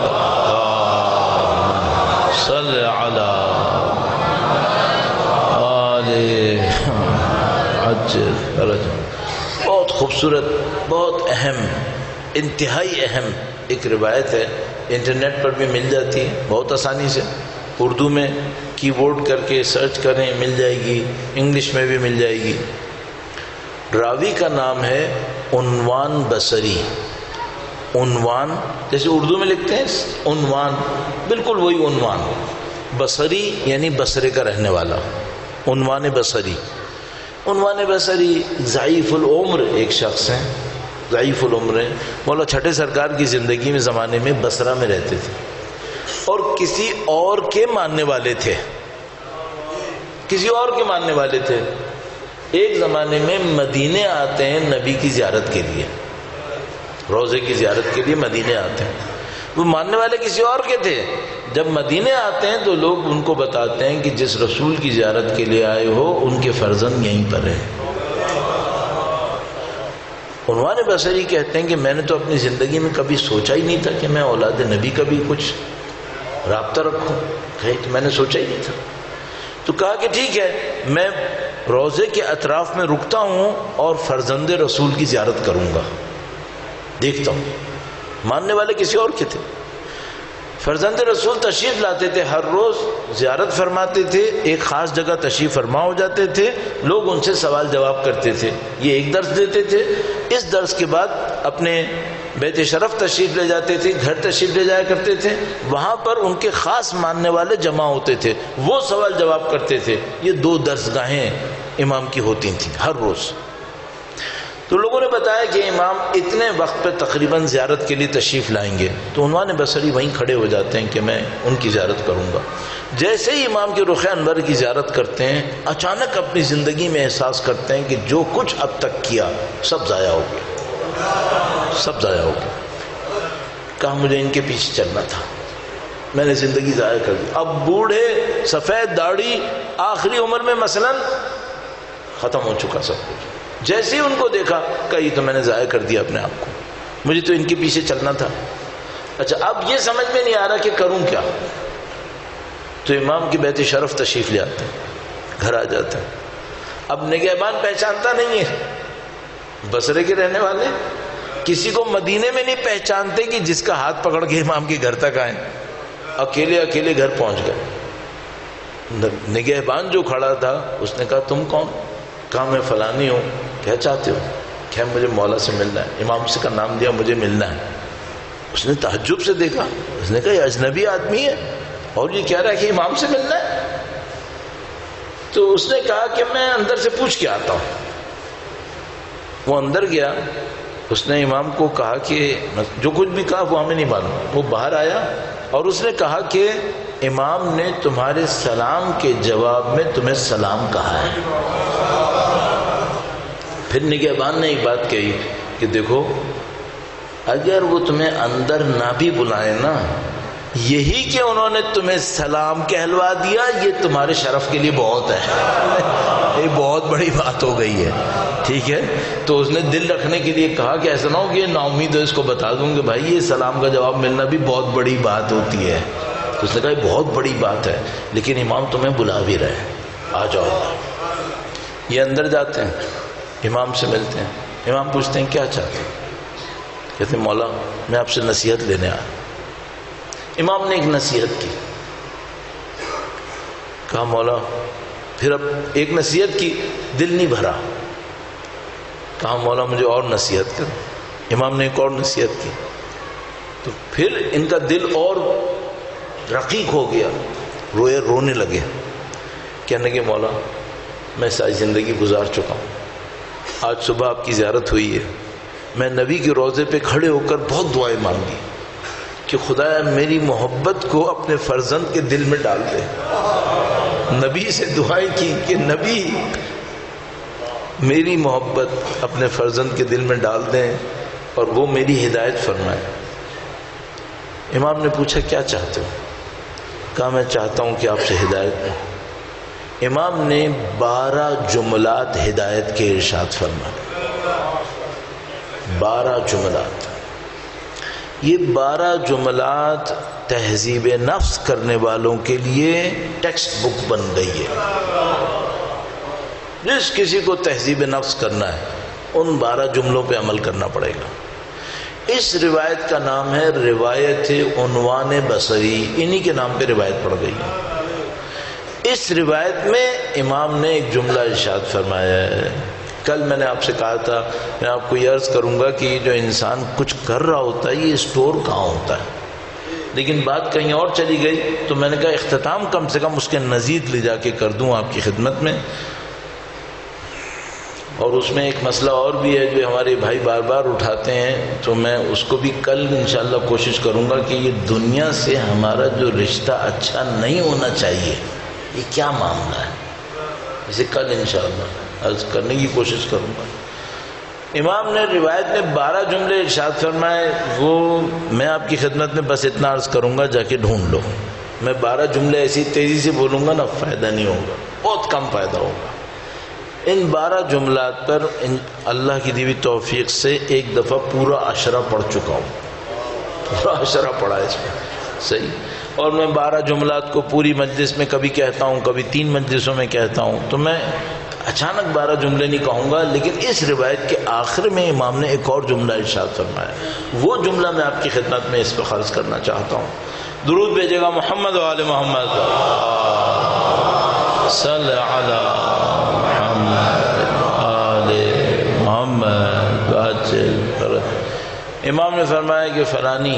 صلی علی آل عجل فرجہ. بہت خوبصورت، بہت اہم، انتہائی اہم ایک روایت ہے. انٹرنیٹ پر بھی مل جاتی ہے بہت آسانی سے. اردو میں کی بورڈ کر کے سرچ کریں مل جائے گی، انگلش میں بھی مل جائے گی. راوی کا نام ہے عنوان بصری. عنوان جیسے اردو میں لکھتے ہیں عنوان، بالکل وہی عنوان. بصری یعنی بصرے کا رہنے والا، عنوان بصری. عنوان بصری ضعیف العمر ایک شخص ہیں، ضعیف العمر ہیں. مولا چھٹے سرکار کی زندگی میں زمانے میں بصرہ میں رہتے تھے اور کسی اور کے ماننے والے تھے، کسی اور کے ماننے والے تھے. ایک زمانے میں مدینے آتے ہیں نبی کی زیارت کے لیے، روضے کی زیارت کے لیے مدینے آتے ہیں. وہ ماننے والے کسی اور کے تھے. جب مدینے آتے ہیں تو لوگ ان کو بتاتے ہیں کہ جس رسول کی زیارت کے لیے آئے ہو ان کے فرزند یہیں پر ہیں. عنوان بصری کہتے ہیں کہ میں نے تو اپنی زندگی میں کبھی سوچا ہی نہیں تھا کہ میں اولاد نبی کا بھی کچھ رابطہ رکھوں. تو میں نے سوچا ہی نہیں تھا. تو کہا کہ ٹھیک ہے، میں روضے کے اطراف میں رکتا ہوں اور فرزند رسول کی زیارت کروں گا، دیکھتا ہوں. ماننے والے کسی اور کے تھے. فرزند رسول تشریف لاتے تھے، ہر روز زیارت فرماتے تھے، ایک خاص جگہ تشریف فرما ہو جاتے تھے. لوگ ان سے سوال جواب کرتے تھے. یہ ایک درس دیتے تھے. اس درس کے بعد اپنے بیت شرف تشریف لے جاتے تھے، گھر تشریف لے جایا کرتے تھے. وہاں پر ان کے خاص ماننے والے جمع ہوتے تھے، وہ سوال جواب کرتے تھے. یہ 2 درسگاہیں امام کی ہوتی تھیں ہر روز. تو لوگوں نے بتایا کہ امام اتنے وقت پہ تقریباً زیارت کے لیے تشریف لائیں گے. تو عنوان بصری وہیں کھڑے ہو جاتے ہیں کہ میں ان کی زیارت کروں گا. جیسے ہی امام کے رخ انور کی زیارت کرتے ہیں، اچانک اپنی زندگی میں احساس کرتے ہیں کہ جو کچھ اب تک کیا سب ضائع ہو گیا، سب ضائع ہو گیا. کہا مجھے ان کے پیچھے چلنا تھا، میں نے زندگی ضائع کر دی. اب بوڑھے، سفید داڑھی، آخری عمر میں مثلاً ختم ہو چکا سب کچھ. جیسے ہی ان کو دیکھا کہ یہ تو میں نے ضائع کر دیا اپنے آپ کو، مجھے تو ان کے پیچھے چلنا تھا. اچھا اب یہ سمجھ میں نہیں آ رہا کہ کروں کیا. تو امام کی بیت شرف تشریف لے آتے ہیں، گھر آ جاتے ہیں. اب نگہبان پہچانتا نہیں ہے، بصرے کے رہنے والے کسی کو مدینے میں نہیں پہچانتے کہ جس کا ہاتھ پکڑ کے امام کے گھر تک آئے. اکیلے اکیلے گھر پہنچ گئے. نگہبان جو کھڑا تھا اس نے کہا تم کون؟ کہا میں فلانی ہوں. کیا چاہتے ہو؟ کہ مجھے مولا سے ملنا ہے. امام سے کا نام دیا، مجھے ملنا ہے. اس نے تعجب سے دیکھا. اس نے کہا یہ اجنبی آدمی ہے اور یہ کہہ رہا ہے کہ امام سے ملنا ہے. تو اس نے کہا کہ میں اندر سے پوچھ کے آتا ہوں. وہ اندر گیا. اس نے امام کو کہا کہ جو کچھ بھی کہا وہ ہمیں نہیں معلوم. وہ باہر آیا اور اس نے کہا کہ امام نے تمہارے سلام کے جواب میں تمہیں سلام کہا ہے. پھر نگہبان نے ایک بات کہی کہ دیکھو اگر وہ تمہیں اندر نہ بھی بلائیں نا، یہی کہ انہوں نے تمہیں سلام کہلوا دیا یہ تمہارے شرف کے لیے بہت ہے. یہ بہت بڑی بات ہو گئی ہے. ٹھیک ہے. تو اس نے دل رکھنے کے لیے کہا کہ ایسا نہ ہو کہ یہ نا امید ہے، اس کو بتا دوں کہ بھائی یہ سلام کا جواب ملنا بھی بہت بڑی بات ہوتی ہے. تو اس نے کہا یہ بہت بڑی بات ہے لیکن امام تمہیں بلا بھی رہے، آ جاؤ. یہ اندر جاتے ہیں، امام سے ملتے ہیں. امام پوچھتے ہیں کیا چاہتے ہیں؟ کہتے ہیں مولا میں آپ سے نصیحت لینے آیا. امام نے ایک نصیحت کی. کہا مولا، پھر اب ایک نصیحت کی، دل نہیں بھرا. کہا مولا مجھے اور نصیحت کر. امام نے ایک اور نصیحت کی. تو پھر ان کا دل اور رقیق ہو گیا، رونے لگے. کہنے کہ مولا میں ساری زندگی گزار چکا ہوں، آج صبح آپ کی زیارت ہوئی ہے، میں نبی کے روضے پہ کھڑے ہو کر بہت دعائیں مانگی کہ خدایا میری محبت کو اپنے فرزند کے دل میں ڈال دے. نبی سے دعائیں کی کہ نبی میری محبت اپنے فرزند کے دل میں ڈال دیں اور وہ میری ہدایت فرمائے. امام نے پوچھا کیا چاہتے ہو؟ کہا میں چاہتا ہوں کہ آپ سے ہدایت دیں. امام نے 12 جملات ہدایت کے ارشاد فرمائے. 12 جملات. یہ 12 جملات تہذیب نفس کرنے والوں کے لیے ٹیکسٹ بک بن گئی ہے. جس کسی کو تہذیب نفس کرنا ہے ان 12 جملوں پہ عمل کرنا پڑے گا. اس روایت کا نام ہے روایت عنوان بصری، انہی کے نام پہ روایت پڑ گئی ہے. اس روایت میں امام نے ایک جملہ ارشاد فرمایا ہے. کل میں نے آپ سے کہا تھا، میں آپ کو یہ عرض کروں گا کہ جو انسان کچھ کر رہا ہوتا ہے یہ اسٹور کہاں ہوتا ہے، لیکن بات کہیں اور چلی گئی تو میں نے کہا اختتام کم سے کم اس کے مزید لے جا کے کر دوں آپ کی خدمت میں. اور اس میں ایک مسئلہ اور بھی ہے جو ہمارے بھائی بار بار اٹھاتے ہیں، تو میں اس کو بھی کل انشاءاللہ کوشش کروں گا کہ یہ دنیا سے ہمارا جو رشتہ اچھا نہیں ہونا چاہیے یہ کیا معاملہ ہے، اسے کل انشاءاللہ عرض کرنے کی کوشش کروں گا. امام نے روایت میں 12 جملے ارشاد فرمائے، وہ میں آپ کی خدمت میں بس اتنا عرض کروں گا، جا کے ڈھونڈ لو. میں 12 جملے ایسی تیزی سے بولوں گا نا فائدہ نہیں ہوگا، بہت کم فائدہ ہوگا. ان 12 جملات پر اللہ کی دی ہوئی توفیق سے ایک دفعہ پورا عشرہ پڑھ چکا ہوں، پورا عشرہ پڑھا اس میں صحیح. اور میں 12 جملات کو پوری مجلس میں کبھی کہتا ہوں، کبھی 3 مجلسوں میں کہتا ہوں، تو میں اچانک 12 جملے نہیں کہوں گا. لیکن اس روایت کے آخر میں امام نے ایک اور جملہ ارشاد فرمایا، وہ جملہ میں آپ کی خدمت میں اس پہ خرچ کرنا چاہتا ہوں. درود بھیجے گا محمد و آل محمد صلی علی محمد آل محمد. امام نے فرمایا کہ فلانی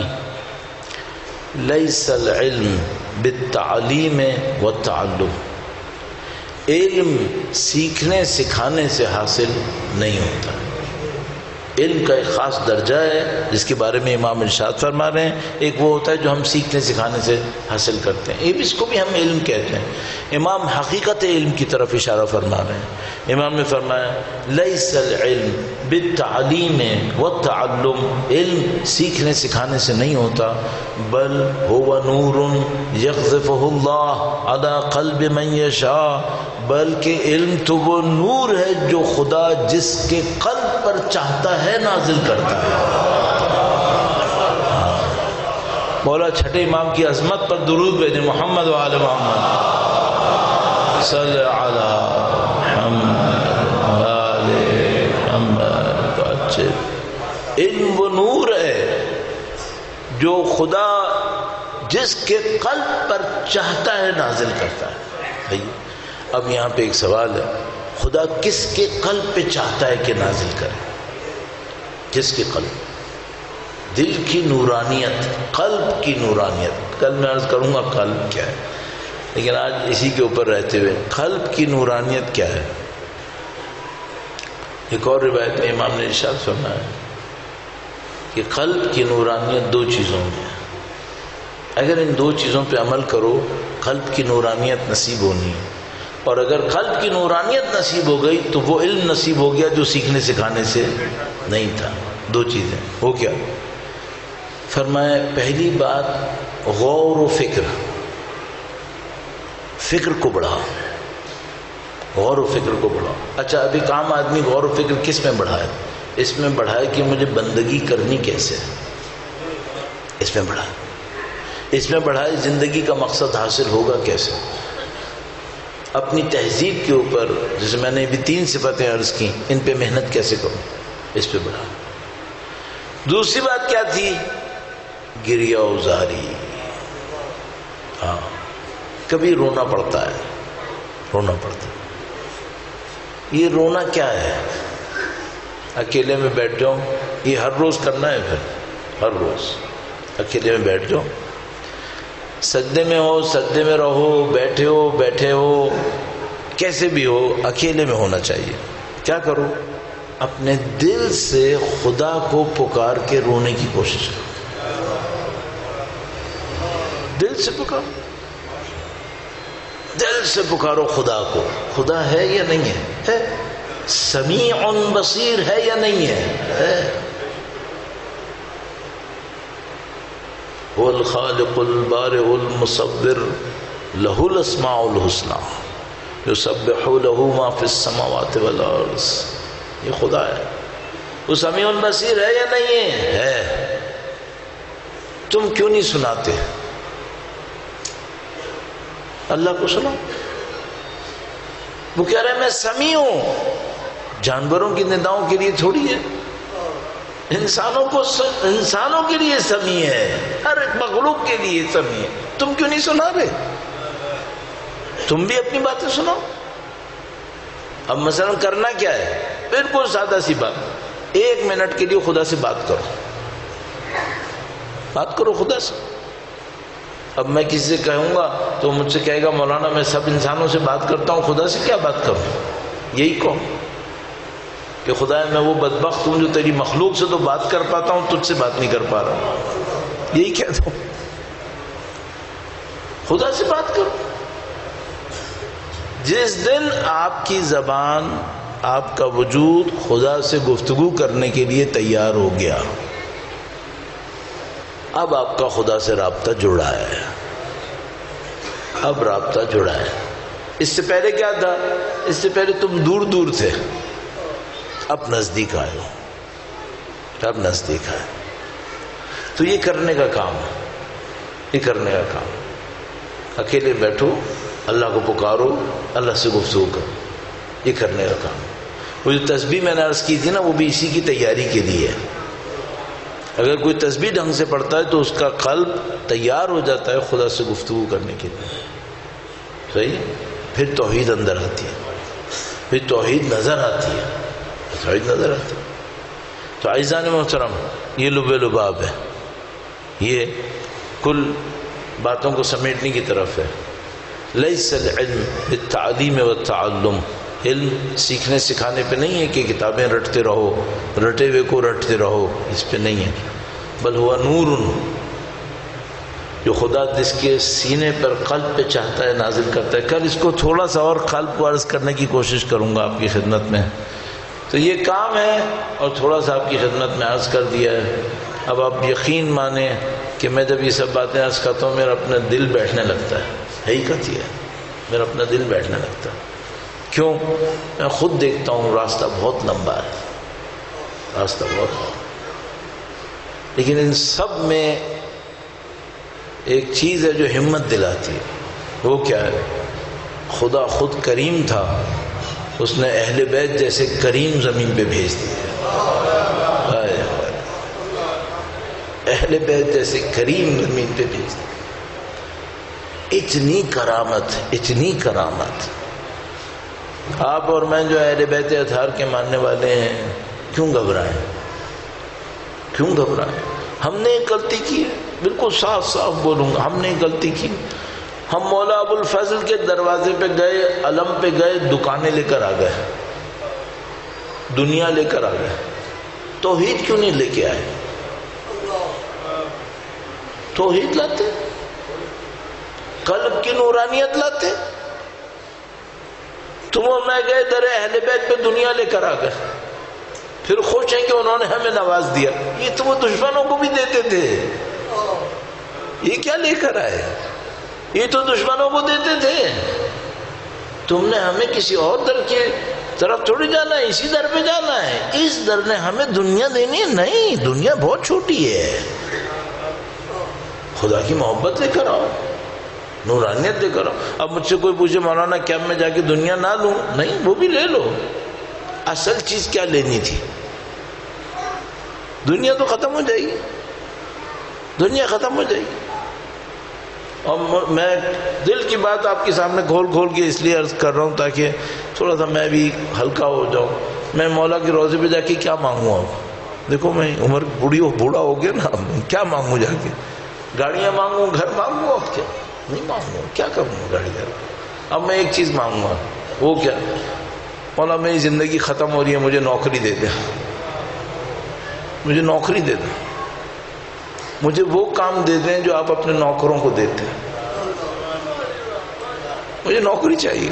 لیس العلم بالتعلیم والتعلم، علم سیکھنے سکھانے سے حاصل نہیں ہوتا. علم کا ایک خاص درجہ ہے جس کے بارے میں امام ارشاد فرما رہے ہیں. ایک وہ ہوتا ہے جو ہم سیکھنے سکھانے سے حاصل کرتے ہیں، اس کو بھی ہم علم کہتے ہیں. امام حقیقت علم کی طرف اشارہ فرما رہے ہیں. امام نے فرمایا لیس العلم بالتعلیم والتعلم، علم سیکھنے سکھانے سے نہیں ہوتا، بل هو نور یقذفہ اللہ علی قلب من یشاء، بلکہ علم تو وہ نور ہے جو خدا جس کے قلب پر چاہتا ہے نازل کرتا ہے. مولا چھٹے امام کی عظمت پر درود بھیجیں، محمد و آل محمد صلی علی محمد و آل محمد. علم وہ نور ہے جو خدا جس کے قلب پر چاہتا ہے نازل کرتا ہے. اب یہاں پہ ایک سوال ہے، خدا کس کے قلب پہ چاہتا ہے کہ نازل کرے؟ کس کے قلب؟ دل کی نورانیت، قلب کی نورانیت. کل میں عرض کروں گا قلب کیا ہے، لیکن آج اسی کے اوپر رہتے ہوئے قلب کی نورانیت کیا ہے. ایک اور روایت میں امام نے ارشاد فرمایا کہ قلب کی نورانیت 2 چیزوں میں ہے. اگر ان 2 چیزوں پہ عمل کرو قلب کی نورانیت نصیب ہونی ہے. اور اگر قلب کی نورانیت نصیب ہو گئی تو وہ علم نصیب ہو گیا جو سیکھنے سکھانے سے نہیں تھا. 2 چیزیں ہو کیا؟ فرمایا پہلی بات غور و فکر، فکر کو بڑھاؤ، غور و فکر کو بڑھاؤ. اچھا ابھی عام آدمی غور و فکر کس میں بڑھائے؟ اس میں بڑھائے کہ مجھے بندگی کرنی کیسے ہے، اس میں بڑھائے. اس میں بڑھائے زندگی کا مقصد حاصل ہوگا کیسے. اپنی تہذیب کے اوپر جیسے میں نے بھی 3 صفتیں عرض کی، ان پہ محنت کیسے کروں، اس پہ بڑھا. دوسری بات کیا تھی؟ گریہ وزاری. ہاں کبھی رونا پڑتا ہے، رونا پڑتا ہے. یہ رونا کیا ہے؟ اکیلے میں بیٹھ جاؤ، یہ ہر روز کرنا ہے. پھر ہر روز اکیلے میں بیٹھ جاؤ، سجدے میں ہو سجدے میں رہو، بیٹھے ہو کیسے بھی ہو، اکیلے میں ہونا چاہیے. کیا کرو؟ اپنے دل سے خدا کو پکار کے رونے کی کوشش کرو. دل سے پکارو، دل سے پکارو خدا کو. خدا ہے یا نہیں ہے؟ ہے. سمیع بصیر ہے یا نہیں ہے؟ هو الخالق البارئ المصور له الاسماء الحسنى. یسبح لہ ما فی السماوات والارض، یہ خدا ہے۔ وہ سمیع البصیر ہے یا نہیں ہے؟ تم کیوں نہیں سناتے؟ اللہ کو سناؤ۔ وہ کہہ رہے ہیں میں سمیع ہوں، جانوروں کی نداؤں کے لیے تھوڑی ہے، انسانوں کے لیے سمیع ہے، ہر ایک مخلوق کے لیے سمیع ہے۔ تم کیوں نہیں سنا رہے؟ تم بھی اپنی باتیں سناؤ۔ اب مثلا کرنا کیا ہے؟ بالکل سادہ سی بات، 1 منٹ کے لیے خدا سے بات کرو خدا سے۔ اب میں کسی سے کہوں گا تو مجھ سے کہے گا مولانا میں سب انسانوں سے بات کرتا ہوں، خدا سے کیا بات کروں؟ یہی کہوں کہ خدا میں وہ بدبخت ہوں جو تیری مخلوق سے تو بات کر پاتا ہوں، تجھ سے بات نہیں کر پا رہا، یہی کہتا ہوں۔ خدا سے بات کرو۔ جس دن آپ کی زبان، آپ کا وجود خدا سے گفتگو کرنے کے لیے تیار ہو گیا، اب آپ کا خدا سے رابطہ جڑا ہے، اب رابطہ جڑا ہے۔ اس سے پہلے کیا تھا؟ اس سے پہلے تم دور دور تھے، اب نزدیک آئے ہو، اب نزدیک آئے۔ تو یہ کرنے کا کام ہے، یہ کرنے کا کام۔ اکیلے بیٹھو، اللہ کو پکارو، اللہ سے گفتگو کرو، یہ کرنے کا کام۔ وہ جو تسبیح میں نے عرض کی تھی نا، وہ بھی اسی کی تیاری کے لیے ہے۔ اگر کوئی تسبیح ڈھنگ سے پڑھتا ہے تو اس کا قلب تیار ہو جاتا ہے خدا سے گفتگو کرنے کے لیے، صحیح؟ پھر توحید اندر آتی ہے، پھر توحید نظر آتی ہے، توحید نظر آتی ہے۔ تو عزیزان محترم، یہ لب لباب ہے، یہ کل باتوں کو سمیٹنے کی طرف ہے۔ لیس العلم بالتعلیم والتعلم، علم سیکھنے سکھانے پہ نہیں ہے کہ کتابیں رٹتے رہو، رٹے ہوئے کو رٹتے رہو، اس پہ نہیں ہے۔ بل ہوا نور، جو خدا جس کے سینے پر قلب پہ چاہتا ہے نازل کرتا ہے۔ کل اس کو تھوڑا سا اور قلب کو عرض کرنے کی کوشش کروں گا آپ کی خدمت میں۔ تو یہ کام ہے اور تھوڑا سا آپ کی خدمت میں عرض کر دیا ہے۔ اب آپ یقین مانیں کہ میں جب یہ سب باتیں عرض کرتا ہوں میرا اپنا دل بیٹھنے لگتا ہے، حقیقت یہ ہے، میرا اپنا دل بیٹھنے لگتا ہے۔ کیوں؟ میں خود دیکھتا ہوں راستہ بہت لمبا ہے، راستہ بہت لمبا، لیکن ان سب میں ایک چیز ہے جو ہمت دلاتی ہے۔ وہ کیا ہے؟ خدا خود کریم تھا، اس نے اہل بیت جیسے کریم زمین پہ بھیج دیا، اہل بیت جیسے کریم زمین پہ بھیج دیا۔ اتنی کرامت، اتنی کرامت۔ آپ اور میں جو اہل بیت اطہار کے ماننے والے ہیں، کیوں گھبرائیں؟ کیوں گھبرائیں؟ ہم نے ایک غلطی کی، بالکل صاف صاف بولوں گا، ہم نے ایک غلطی کی۔ ہم مولا ابو الفضل کے دروازے پہ گئے، علم پہ گئے، دکانیں لے کر آ گئے، دنیا لے کر آ گئے، توحید کیوں نہیں لے کے آئے؟ توحید لاتے، قلب کی نورانیت لاتے۔ تم اور میں گئے در اہل بیت پہ، دنیا لے کر آ گئے، پھر خوش ہیں کہ انہوں نے ہمیں نواز دیا۔ یہ تو وہ دشمنوں کو بھی دیتے تھے، یہ کیا لے کر آئے؟ یہ تو دشمنوں کو دیتے تھے۔ تم نے ہمیں کسی اور در کی طرف تھوڑی جانا ہے، اسی در پہ جانا ہے۔ اس در نے ہمیں دنیا دینی ہے؟ نہیں، دنیا بہت چھوٹی ہے، خدا کی محبت لے کر آؤ، نورانیت لے کر آؤ۔ اب مجھ سے کوئی پوچھے مولانا کیا میں جا کے دنیا نہ لوں؟ نہیں، وہ بھی لے لو۔ اصل چیز کیا لینی تھی؟ دنیا تو ختم ہو جائے گی، دنیا ختم ہو جائے گی۔ اور میں دل کی بات آپ کے سامنے کھول کھول کے اس لیے عرض کر رہا ہوں تاکہ تھوڑا سا میں بھی ہلکا ہو جاؤں۔ میں مولا کے روضے پہ جا کے کیا مانگوں؟ اب دیکھو میں عمر بوڑھا ہو گیا نا، کیا مانگوں جا کے؟ گاڑیاں مانگوں، گھر مانگوں؟ اب کیا نہیں مانگوں، کیا کروں گاڑی گھر؟ اب میں ایک چیز مانگوں گا، وہ کیا؟ مولا میری زندگی ختم ہو رہی ہے، مجھے نوکری دے دے، مجھے نوکری دے دیں، مجھے وہ کام دے دیں جو آپ اپنے نوکروں کو دیتے ہیں، مجھے نوکری چاہیے۔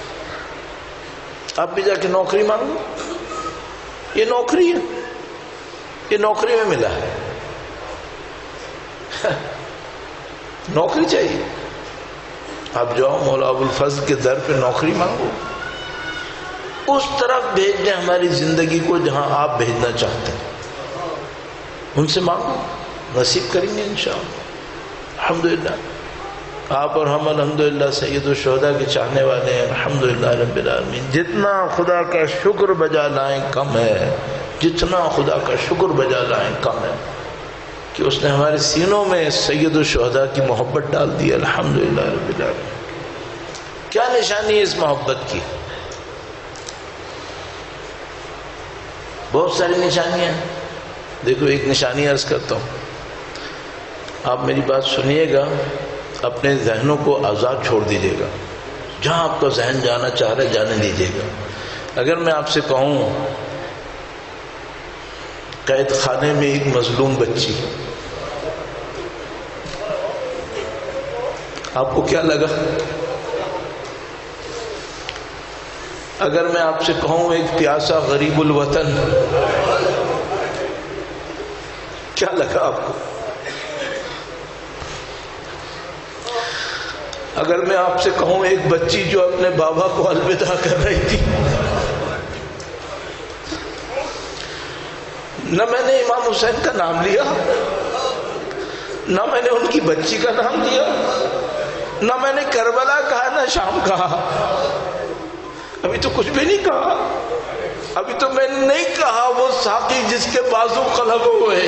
آپ بھی جا کے نوکری مانگو، یہ نوکری ہے، یہ نوکری میں ملا ہے، نوکری چاہیے۔ آپ جاؤ مولا ابوالفضل کے در پہ نوکری مانگو، اس طرف بھیج دیں ہماری زندگی کو جہاں آپ بھیجنا چاہتے ہیں، ان سے مانگو، نصیب کریں گے انشاءاللہ۔ الحمدللہ آپ اور ہم الحمدللہ سید الشہداء کے چاہنے والے ہیں، الحمدللہ رب العالمین۔ جتنا خدا کا شکر بجا لائیں کم ہے، جتنا خدا کا شکر بجا لائیں کم ہے کہ اس نے ہمارے سینوں میں سید الشہداء کی محبت ڈال دی، الحمدللہ رب العالمین۔ کیا نشانی ہے اس محبت کی؟ بہت ساری نشانیاں ہیں۔ دیکھو ایک نشانی عرض کرتا ہوں، آپ میری بات سنیے گا، اپنے ذہنوں کو آزاد چھوڑ دیجیے گا، جہاں آپ کا ذہن جانا چاہ رہے جانے دیجیے گا۔ اگر میں آپ سے کہوں قید خانے میں ایک مظلوم بچی، آپ کو کیا لگا؟ اگر میں آپ سے کہوں ایک پیاسا غریب الوطن، کیا لگا آپ کو؟ اگر میں آپ سے کہوں ایک بچی جو اپنے بابا کو الوداع کر رہی تھی، نہ میں نے امام حسین کا نام لیا، نہ میں نے ان کی بچی کا نام لیا، نہ میں نے کربلا کہا، نہ شام کہا، ابھی تو کچھ بھی نہیں کہا، ابھی تو میں نے نہیں کہا وہ ساقی جس کے بازو قلم ہوئے،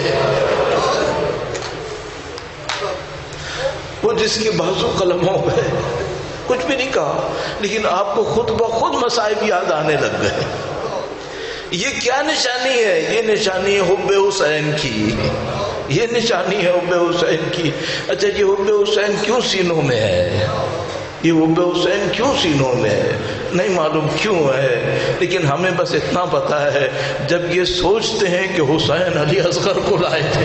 وہ جس کے بازو قلم ہو گئے، کچھ بھی نہیں کہا، لیکن آپ کو خود بخود مصائب یاد آنے لگ گئے۔ یہ کیا نشانی ہے؟ یہ نشانی ہے حب حسین کی، یہ نشانی ہے حب حسین کی۔ اچھا یہ حب حسین کیوں سینوں میں ہے؟ یہ حب حسین کیوں سینوں میں ہے؟ نہیں معلوم کیوں ہے، لیکن ہمیں بس اتنا پتا ہے جب یہ سوچتے ہیں کہ حسین علی اصغر کو لائے تھے،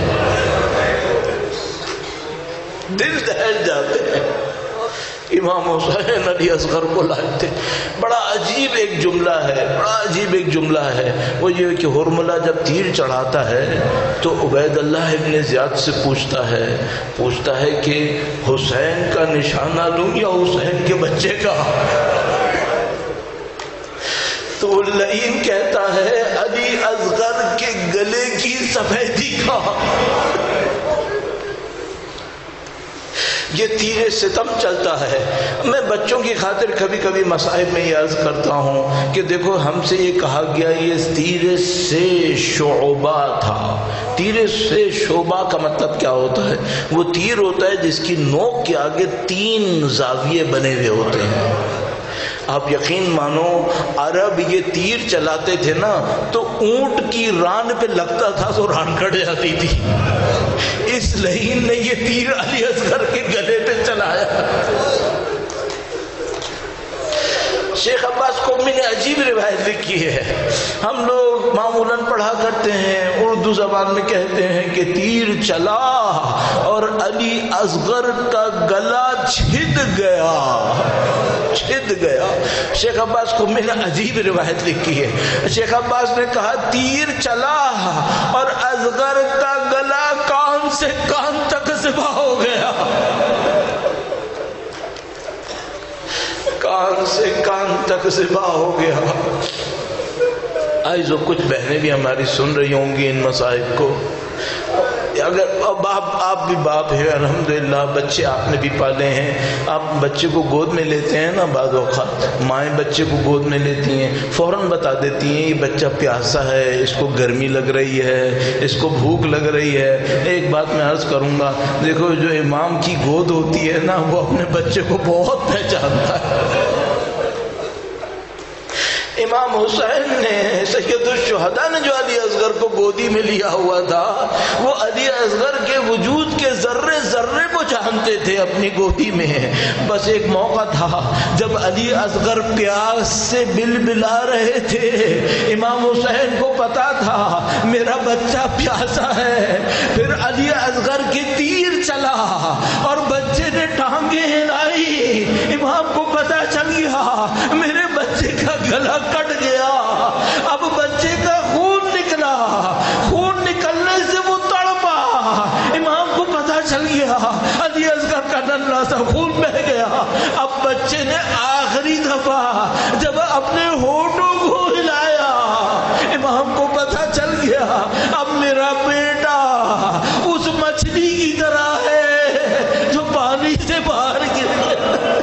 دل دہل جاتے ہیں، امام حسین علی اصغر کو لائے تھے۔ بڑا عجیب ایک جملہ ہے، بڑا عجیب ایک جملہ ہے، وہ یہ کہ ہرملہ جب تیر چڑھاتا ہے تو عبید اللہ ابن زیاد سے پوچھتا ہے کہ حسین کا نشانہ لوں یا حسین کے بچے کا؟ تو وہ لعین کہتا ہے علی اصغر کے گلے کی سفیدی کا۔ یہ تیر ستم چلتا ہے۔ میں بچوں کی خاطر کبھی کبھی مصائب میں یہ عرض کرتا ہوں کہ دیکھو ہم سے یہ کہا گیا یہ تیر سے شعبہ تھا۔ تیر سے شعبہ کا مطلب کیا ہوتا ہے؟ وہ تیر ہوتا ہے جس کی نوک کے آگے 3 زاویے بنے ہوئے ہوتے ہیں۔ آپ یقین مانو عرب یہ تیر چلاتے تھے نا تو اونٹ کی ران پہ لگتا تھا تو ران کٹ جاتی تھی۔ اس لعین نے یہ تیر علی اصغر کے گلے پہ چلایا۔ شیخ عباس قمی نے عجیب روایت لکھی ہے، ہم لوگ معمولاً پڑھا کرتے ہیں، اردو زبان میں کہتے ہیں کہ تیر چلا اور علی اصغر کا گلا چھد گیا۔ شیخ عباس قمی نے عجیب روایت لکھی ہے، شیخ عباس نے کہا تیر چلا اور اصغر کا گلا کان سے کان تک ذبح ہو گیا، کان سے کان تک ذبح ہو گیا۔ آئیزو کچھ بہنیں بھی ہماری سن رہی ہوں گی ان مصائب کو۔ اگر آپ بھی باپ ہیں الحمدللہ، بچے آپ نے بھی پالے ہیں، آپ بچے کو گود میں لیتے ہیں نا، بعض اوقات مائیں بچے کو گود میں لیتی ہیں، فوراً بتا دیتی ہیں یہ بچہ پیاسا ہے، اس کو گرمی لگ رہی ہے، اس کو بھوک لگ رہی ہے۔ ایک بات میں عرض کروں گا، دیکھو جو امام کی گود ہوتی ہے نا وہ اپنے بچے کو بہت پہچانتا ہے۔ امام حسین نے سید الشہداء نے جو علی اصغر کو گودی میں لیا ہوا تھا، وہ علی اصغر کے وجود کے ذرے ذرے کو جانتے تھے اپنی گودی میں۔ بس ایک موقع تھا جب علی اصغر پیاس سے بلبلا رہے تھے، امام حسین کو پتا تھا میرا بچہ پیاسا ہے، پھر علی اصغر کی تیر چلا اور بچے نے ٹانگیں ہلائی، امام کو پتا چل گیا میرے بچے کا گلا کٹ گیا۔ اب بچے کا خون نکلا، خون نکلنے سے وہ تڑپا، امام کو پتا چل گیا علی اصغر کا ننھا سا خون بہہ گیا۔ اب اپنے ہونٹوں کو ہلایا. امام کو پتہ چل گیا اب میرا بیٹا اس مچھلی کی طرح ہے جو پانی سے باہر گر گیا.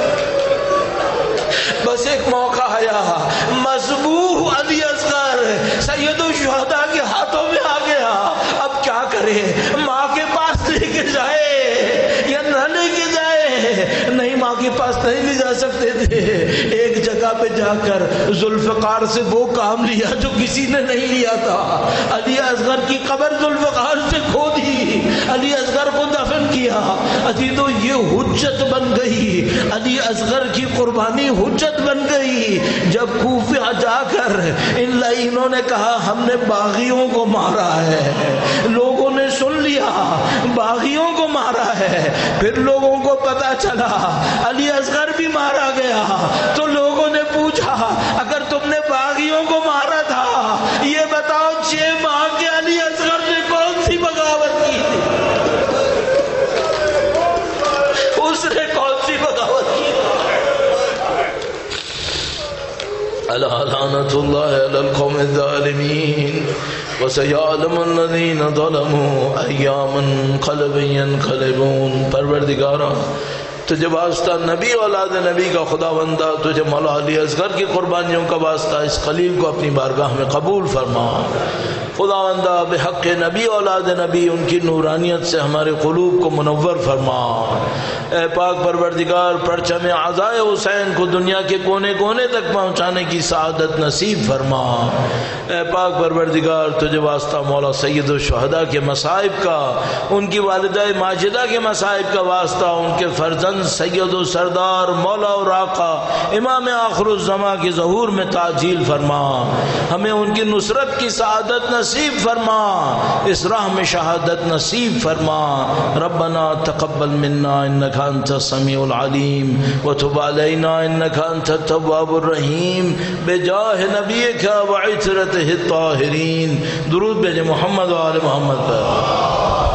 بس ایک موقع آیا, مذبوح علی اصغر سید الشہداء کے ہاتھوں میں آ گیا. اب کیا کرے؟ ماں کے پاس لے کے جائے یا نہ لے کے جائے؟ نہیں, ماں کے پاس نہیں لے جا سکتے تھے. ایک جگہ پہ جا کر ذوالفقار سے وہ کام لیا جو کسی نے نہیں لیا تھا. علی اصغر کی قبر ذوالفقار سے کھودی, علی اصغر کو دفن کیا. تو یہ حجت بن گئی, علی اصغر کی قربانی حجت بن گئی. جب کوفہ جا کر ان لعینوں نے کہا ہم نے باغیوں کو مارا ہے, لوگوں نے سن لیا باغیوں کو مارا ہے. پھر لوگوں کو پتا چلا علی اصغر بھی مارا گیا, تو لوگوں نے پوچھا اگر تم نے باغیوں کو مارا تھا یہ بتاؤ 6 ماہ کے علی اصغر نے کون سی بغاوت کی تھی؟ اس نے کون سی بغاوت کی؟ الا لعنۃ اللہ علی القوم الظالمین وسيعلم الذين ظلموا ايا منقلب ينقلبون. پروردگارا تجھے واسطہ نبی اولاد نبی کا خداوندہ, تجھے مولا علی اصغر کی قربانیوں کا واسطہ اس خلیل کو اپنی بارگاہ میں قبول فرما. خداوندہ بحق نبی اولاد نبی ان کی نورانیت سے ہمارے قلوب کو منور فرما. اے پاک پروردگار پرچم عزائے حسین کو دنیا کے کونے کونے تک پہنچانے کی سعادت نصیب فرما. اے پاک پروردگار تجھے واسطہ مولا سید الشہداء کے مصائب کا, ان کی والدہ ماجدہ کے مصائب کا واسطہ, ان کے فرزند سید و سردار مولا اور آقا امام آخر الزماں کے ظہور میں تعجیل فرما. ہمیں ان کی نصرت کی سعادت نصیب فرما, اس راہ میں شہادت نصیب فرما. ربنا تقبل منا انک انت السمیع العلیم وتب علینا انک انت التواب الرحیم بجاہ نبیک وعطرتہ الطاہرین. درود بھیجے محمد و آل محمد پر.